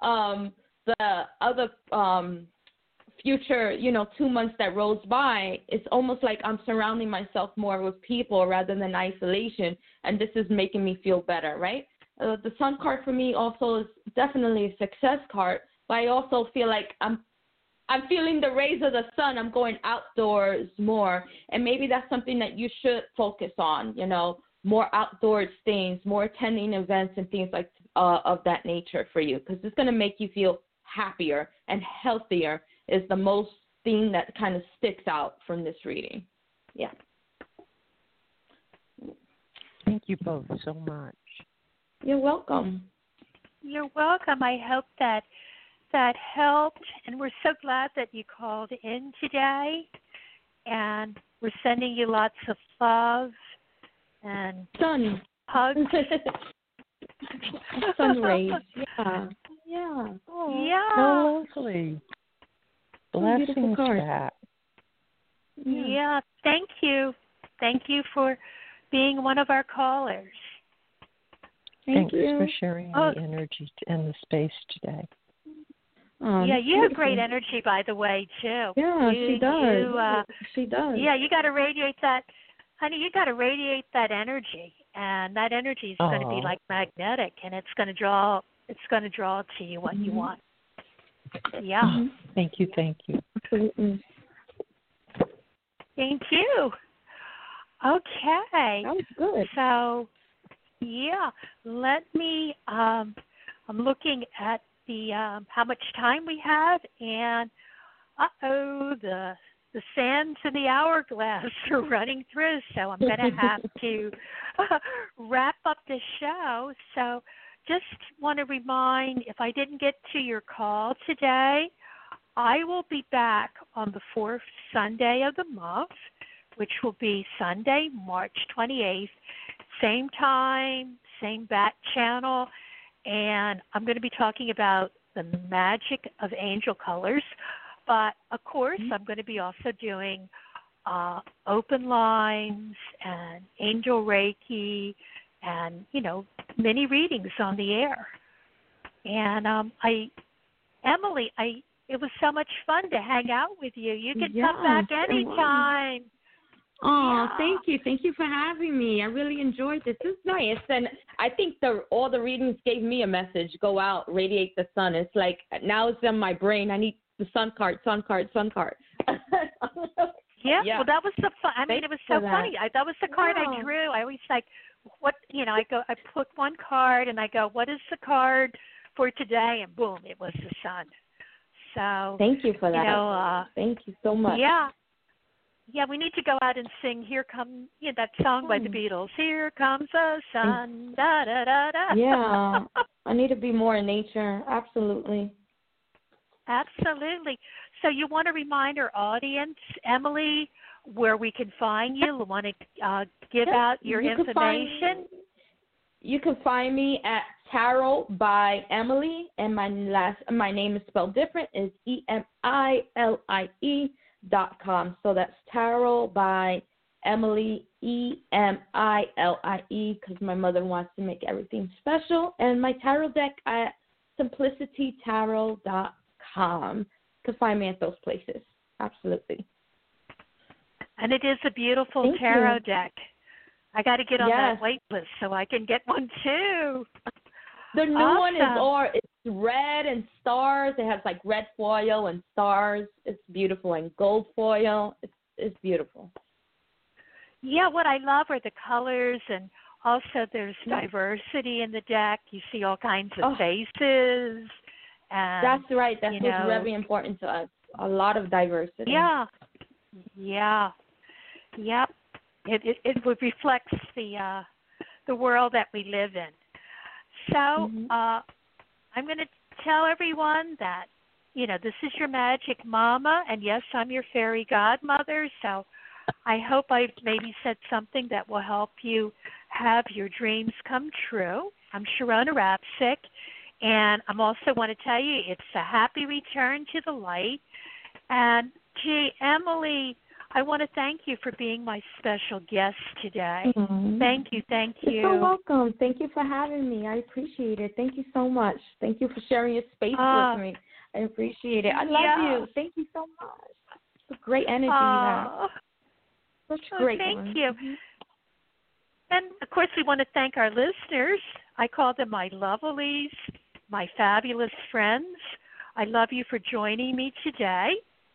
the other future, 2 months that rolls by, it's almost like I'm surrounding myself more with people rather than isolation, and this is making me feel better, right? The Sun card for me also is definitely a success card, but I also feel like I'm feeling the rays of the sun. I'm going outdoors more, and maybe that's something that you should focus on, more outdoors things, more attending events and things like of that nature for you, because it's going to make you feel happier and healthier is the most thing that kind of sticks out from this reading. Yeah. Thank you both so much. You're welcome. You're welcome. I hope that helped, and we're so glad that you called in today, and we're sending you lots of love and sun hugs. Sun rays. Yeah. Oh, yeah. So lovely. Blessings, chat. Yeah. Thank you. Thank you for being one of our callers. Thanks for sharing the energy and the space today. Yeah, you have great energy, by the way, too. Yeah, she does. She does. Yeah, you got to radiate that, honey. You got to radiate that energy, and that energy is going to be like magnetic, and it's going to draw. It's going to draw to you what you want. Yeah. Mm-hmm. Thank you. Absolutely. Thank you. Okay. That was good. So, yeah, let me. I'm looking at the how much time we have, and the sands in the hourglass are running through, so I'm going to have to wrap up the show. So just want to remind, if I didn't get to your call today, I will be back on the fourth Sunday of the month, which will be Sunday, March 28th, same time, same bat channel, and I'm going to be talking about the magic of angel colors. But, of course, I'm going to be also doing open lines and angel Reiki and, mini readings on the air. And, Emily, it was so much fun to hang out with you. You can come back anytime. Oh, Yeah. thank you. Thank you for having me. I really enjoyed this. This is nice. And I think all the readings gave me a message. Go out, radiate the sun. It's like now it's in my brain. I need the sun card, sun card, sun card. Yeah, Yeah. well, that was the fun. I mean, it was so funny. That was the card I Yeah. drew. I always like, what, I put one card and I go, what is the card for today? And boom, it was the sun. So thank you for that. Thank you so much. Yeah, we need to go out and sing "Here Come," that song by the Beatles. Here comes the sun, da da da da. Yeah, I need to be more in nature. Absolutely. Absolutely. So you want to remind our audience, Emily, where we can find you? You want to give out your information? You can find me at Tarot by Emily, and my name is spelled different. It's EMILIE.com. So that's Tarot by Emily, EMILIE, because my mother wants to make everything special. And my tarot deck at simplicitytarot.com. You can find me at those places. Absolutely. And it is a beautiful tarot deck. I got to get on that wait list so I can get one too. The new one it's red and stars. It has like red foil and stars. It's beautiful, and gold foil. It's beautiful. Yeah, what I love are the colors, and also there's diversity in the deck. You see all kinds of faces. And, that's right. That's what's very important to us. A lot of diversity. Yeah. Yep. It reflects the world that we live in. So I'm going to tell everyone that, this is your magic mama, and yes, I'm your fairy godmother. So I hope I maybe said something that will help you have your dreams come true. I'm Sharona Rapsick, and I'm also want to tell you it's a happy return to the light. And gee, Emily, I want to thank you for being my special guest today. Mm-hmm. Thank you. You're so welcome. Thank you for having me. I appreciate it. Thank you so much. Thank you for sharing your space with me. I appreciate it. I love you. Thank you so much. It's a great energy you have. Such great thank you. And, of course, we want to thank our listeners. I call them my lovelies, my fabulous friends. I love you for joining me today.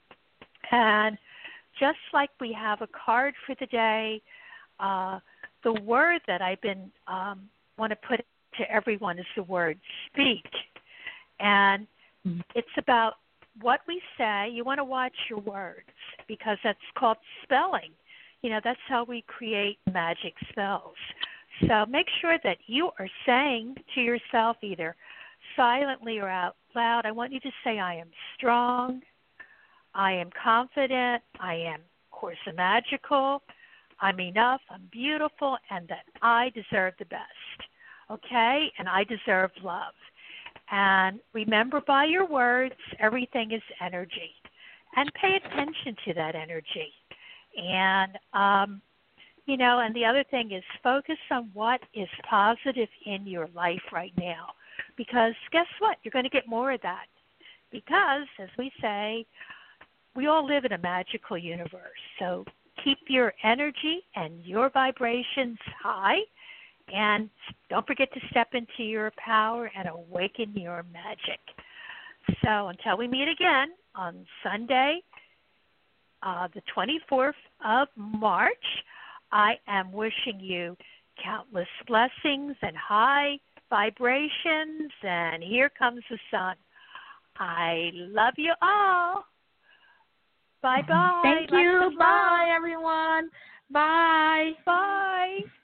And just like we have a card for the day, the word that I've been want to put to everyone is the word speak. And it's about what we say. You want to watch your words because that's called spelling. That's how we create magic spells. So make sure that you are saying to yourself either silently or out loud, I want you to say, I am strong, I am confident, I am, of course, magical, I'm enough, I'm beautiful, and that I deserve the best, okay? And I deserve love. And remember, by your words, everything is energy. And pay attention to that energy. And, and the other thing is focus on what is positive in your life right now. Because guess what? You're going to get more of that. Because, as we say, we all live in a magical universe. So keep your energy and your vibrations high. And don't forget to step into your power and awaken your magic. So until we meet again on Sunday, the 24th of March, I am wishing you countless blessings and high vibrations. And here comes the sun. I love you all. Bye-bye. Thank you. Bye, everyone. Bye. Bye.